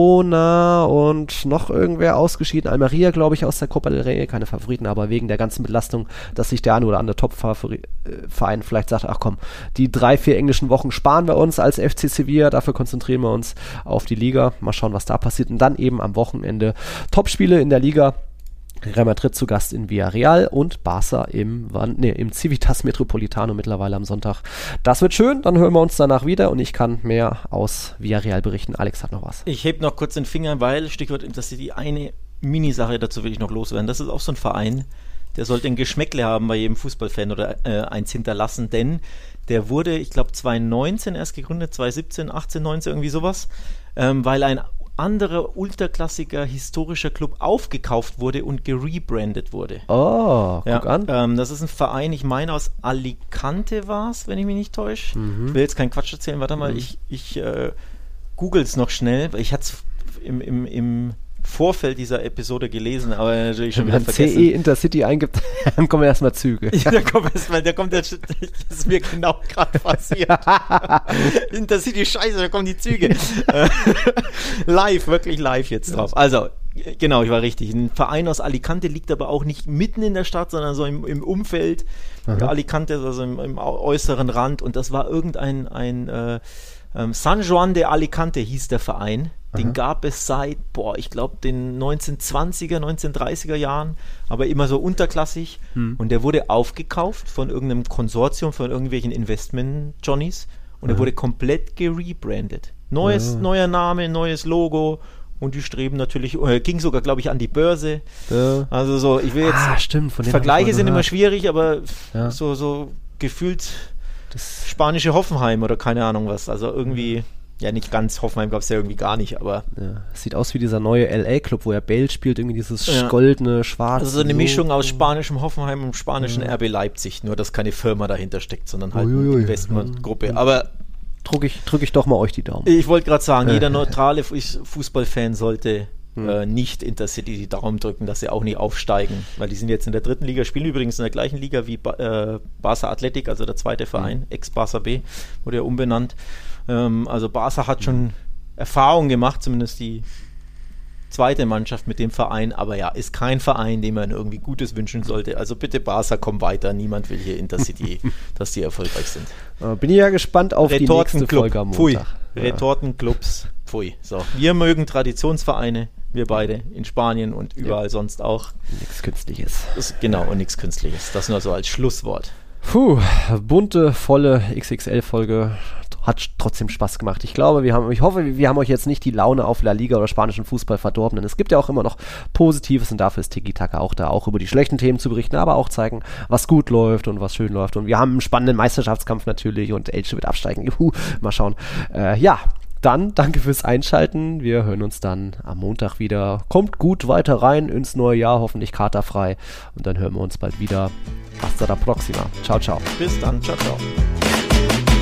Girona und noch irgendwer ausgeschieden. Almeria, glaube ich, aus der Copa del Rey, keine Favoriten, aber wegen der ganzen Belastung, dass sich der eine oder andere Top-Verein vielleicht sagt, ach komm, die drei, vier englischen Wochen sparen wir uns als F C Sevilla, dafür konzentrieren wir uns auf die Liga, mal schauen, was da passiert und dann eben am Wochenende Topspiele in der Liga, Real Madrid zu Gast in Villarreal und Barca im, nee, im Civitas Metropolitano mittlerweile am Sonntag. Das wird schön, dann hören wir uns danach wieder und ich kann mehr aus Villarreal berichten. Alex hat noch was. Ich heb noch kurz den Finger, weil, Stichwort, dass sie die eine Minisache dazu will ich noch loswerden. Das ist auch so ein Verein, der sollte ein Geschmäckle haben bei jedem Fußballfan oder äh, eins hinterlassen, denn der wurde, ich glaube, zwanzig neunzehn erst gegründet, zwanzig siebzehn, achtzehn, neunzehn, irgendwie sowas, ähm, weil ein anderer ultraklassiger historischer Club aufgekauft wurde und gerebrandet wurde. Oh, ja, guck an. Ähm, das ist ein Verein, ich meine aus Alicante war es, wenn ich mich nicht täusche. Mhm. Ich will jetzt keinen Quatsch erzählen, warte mal, mhm. ich, ich äh, google es noch schnell, weil ich hatte es im, im, im Vorfeld dieser Episode gelesen, aber natürlich schon wieder vergessen. Wenn man C E Intercity eingibt, dann kommen erstmal Züge. Ja, da kommt erstmal, da kommt der, das ist mir genau gerade passiert. Intercity, scheiße, da kommen die Züge. Live, wirklich live jetzt drauf. Also, genau, ich war richtig. Ein Verein aus Alicante liegt aber auch nicht mitten in der Stadt, sondern so im, im Umfeld. Ja, Alicante, also im, im äußeren Rand und das war irgendein ein, äh, ähm, San Juan de Alicante hieß der Verein. Den Aha. gab es seit, boah, ich glaube, den neunzehnhundertzwanziger, neunzehnhundertdreißiger Jahren, aber immer so unterklassig. Hm. Und der wurde aufgekauft von irgendeinem Konsortium, von irgendwelchen Investment-Johnnies. Und Aha. er wurde komplett gerebrandet. Neues, ja. Neuer Name, neues Logo. Und die streben natürlich, äh, ging sogar, glaube ich, an die Börse. Ja. Also so, ich will jetzt, ah, stimmt, von Vergleiche sind immer schwierig, aber ja. so, so gefühlt das spanische Hoffenheim oder keine Ahnung was. Also irgendwie... ja nicht ganz, Hoffenheim gab es ja irgendwie gar nicht, aber... Ja, sieht aus wie dieser neue L A-Club, wo ja Bale spielt, irgendwie dieses ja. goldene, schwarze... Also so eine Mischung aus spanischem Hoffenheim und spanischen ja. R B Leipzig, nur dass keine Firma dahinter steckt, sondern halt Uiuiui. eine Investmentgruppe. Aber... Drücke ich, drück ich doch mal euch die Daumen. Ich wollte gerade sagen, jeder neutrale Fußballfan sollte hm. äh, nicht Intercity die Daumen drücken, dass sie auch nicht aufsteigen, weil die sind jetzt in der dritten Liga, spielen übrigens in der gleichen Liga wie ba- äh, Barca Athletic, also der zweite Verein, hm. ex-Barca B, wurde ja umbenannt. Ähm, also Barca hat schon Erfahrung gemacht, zumindest die zweite Mannschaft mit dem Verein, aber ja, ist kein Verein, dem man irgendwie Gutes wünschen sollte. Also bitte Barca, komm weiter, niemand will hier Intercity, dass die erfolgreich sind. Äh, bin ich ja gespannt auf die nächste Folge am Montag. Pfui. Ja. Retortenclubs, pfui. So, wir mögen Traditionsvereine, wir beide, in Spanien und überall ja. sonst auch. Nichts Künstliches. Das, genau, und nichts Künstliches. Das nur so als Schlusswort. Puh, bunte, volle X X L-Folge. Hat trotzdem Spaß gemacht. Ich glaube, wir haben, ich hoffe, wir haben euch jetzt nicht die Laune auf La Liga oder spanischen Fußball verdorben, denn es gibt ja auch immer noch Positives und dafür ist Tiki-Taka auch da, auch über die schlechten Themen zu berichten, aber auch zeigen, was gut läuft und was schön läuft. Und wir haben einen spannenden Meisterschaftskampf natürlich und Elche wird absteigen. Juhu, mal schauen. Äh, ja, dann danke fürs Einschalten. Wir hören uns dann am Montag wieder. Kommt gut weiter rein ins neue Jahr, hoffentlich katerfrei. Und dann hören wir uns bald wieder. Hasta la próxima. Ciao, ciao. Bis dann. Ciao, ciao.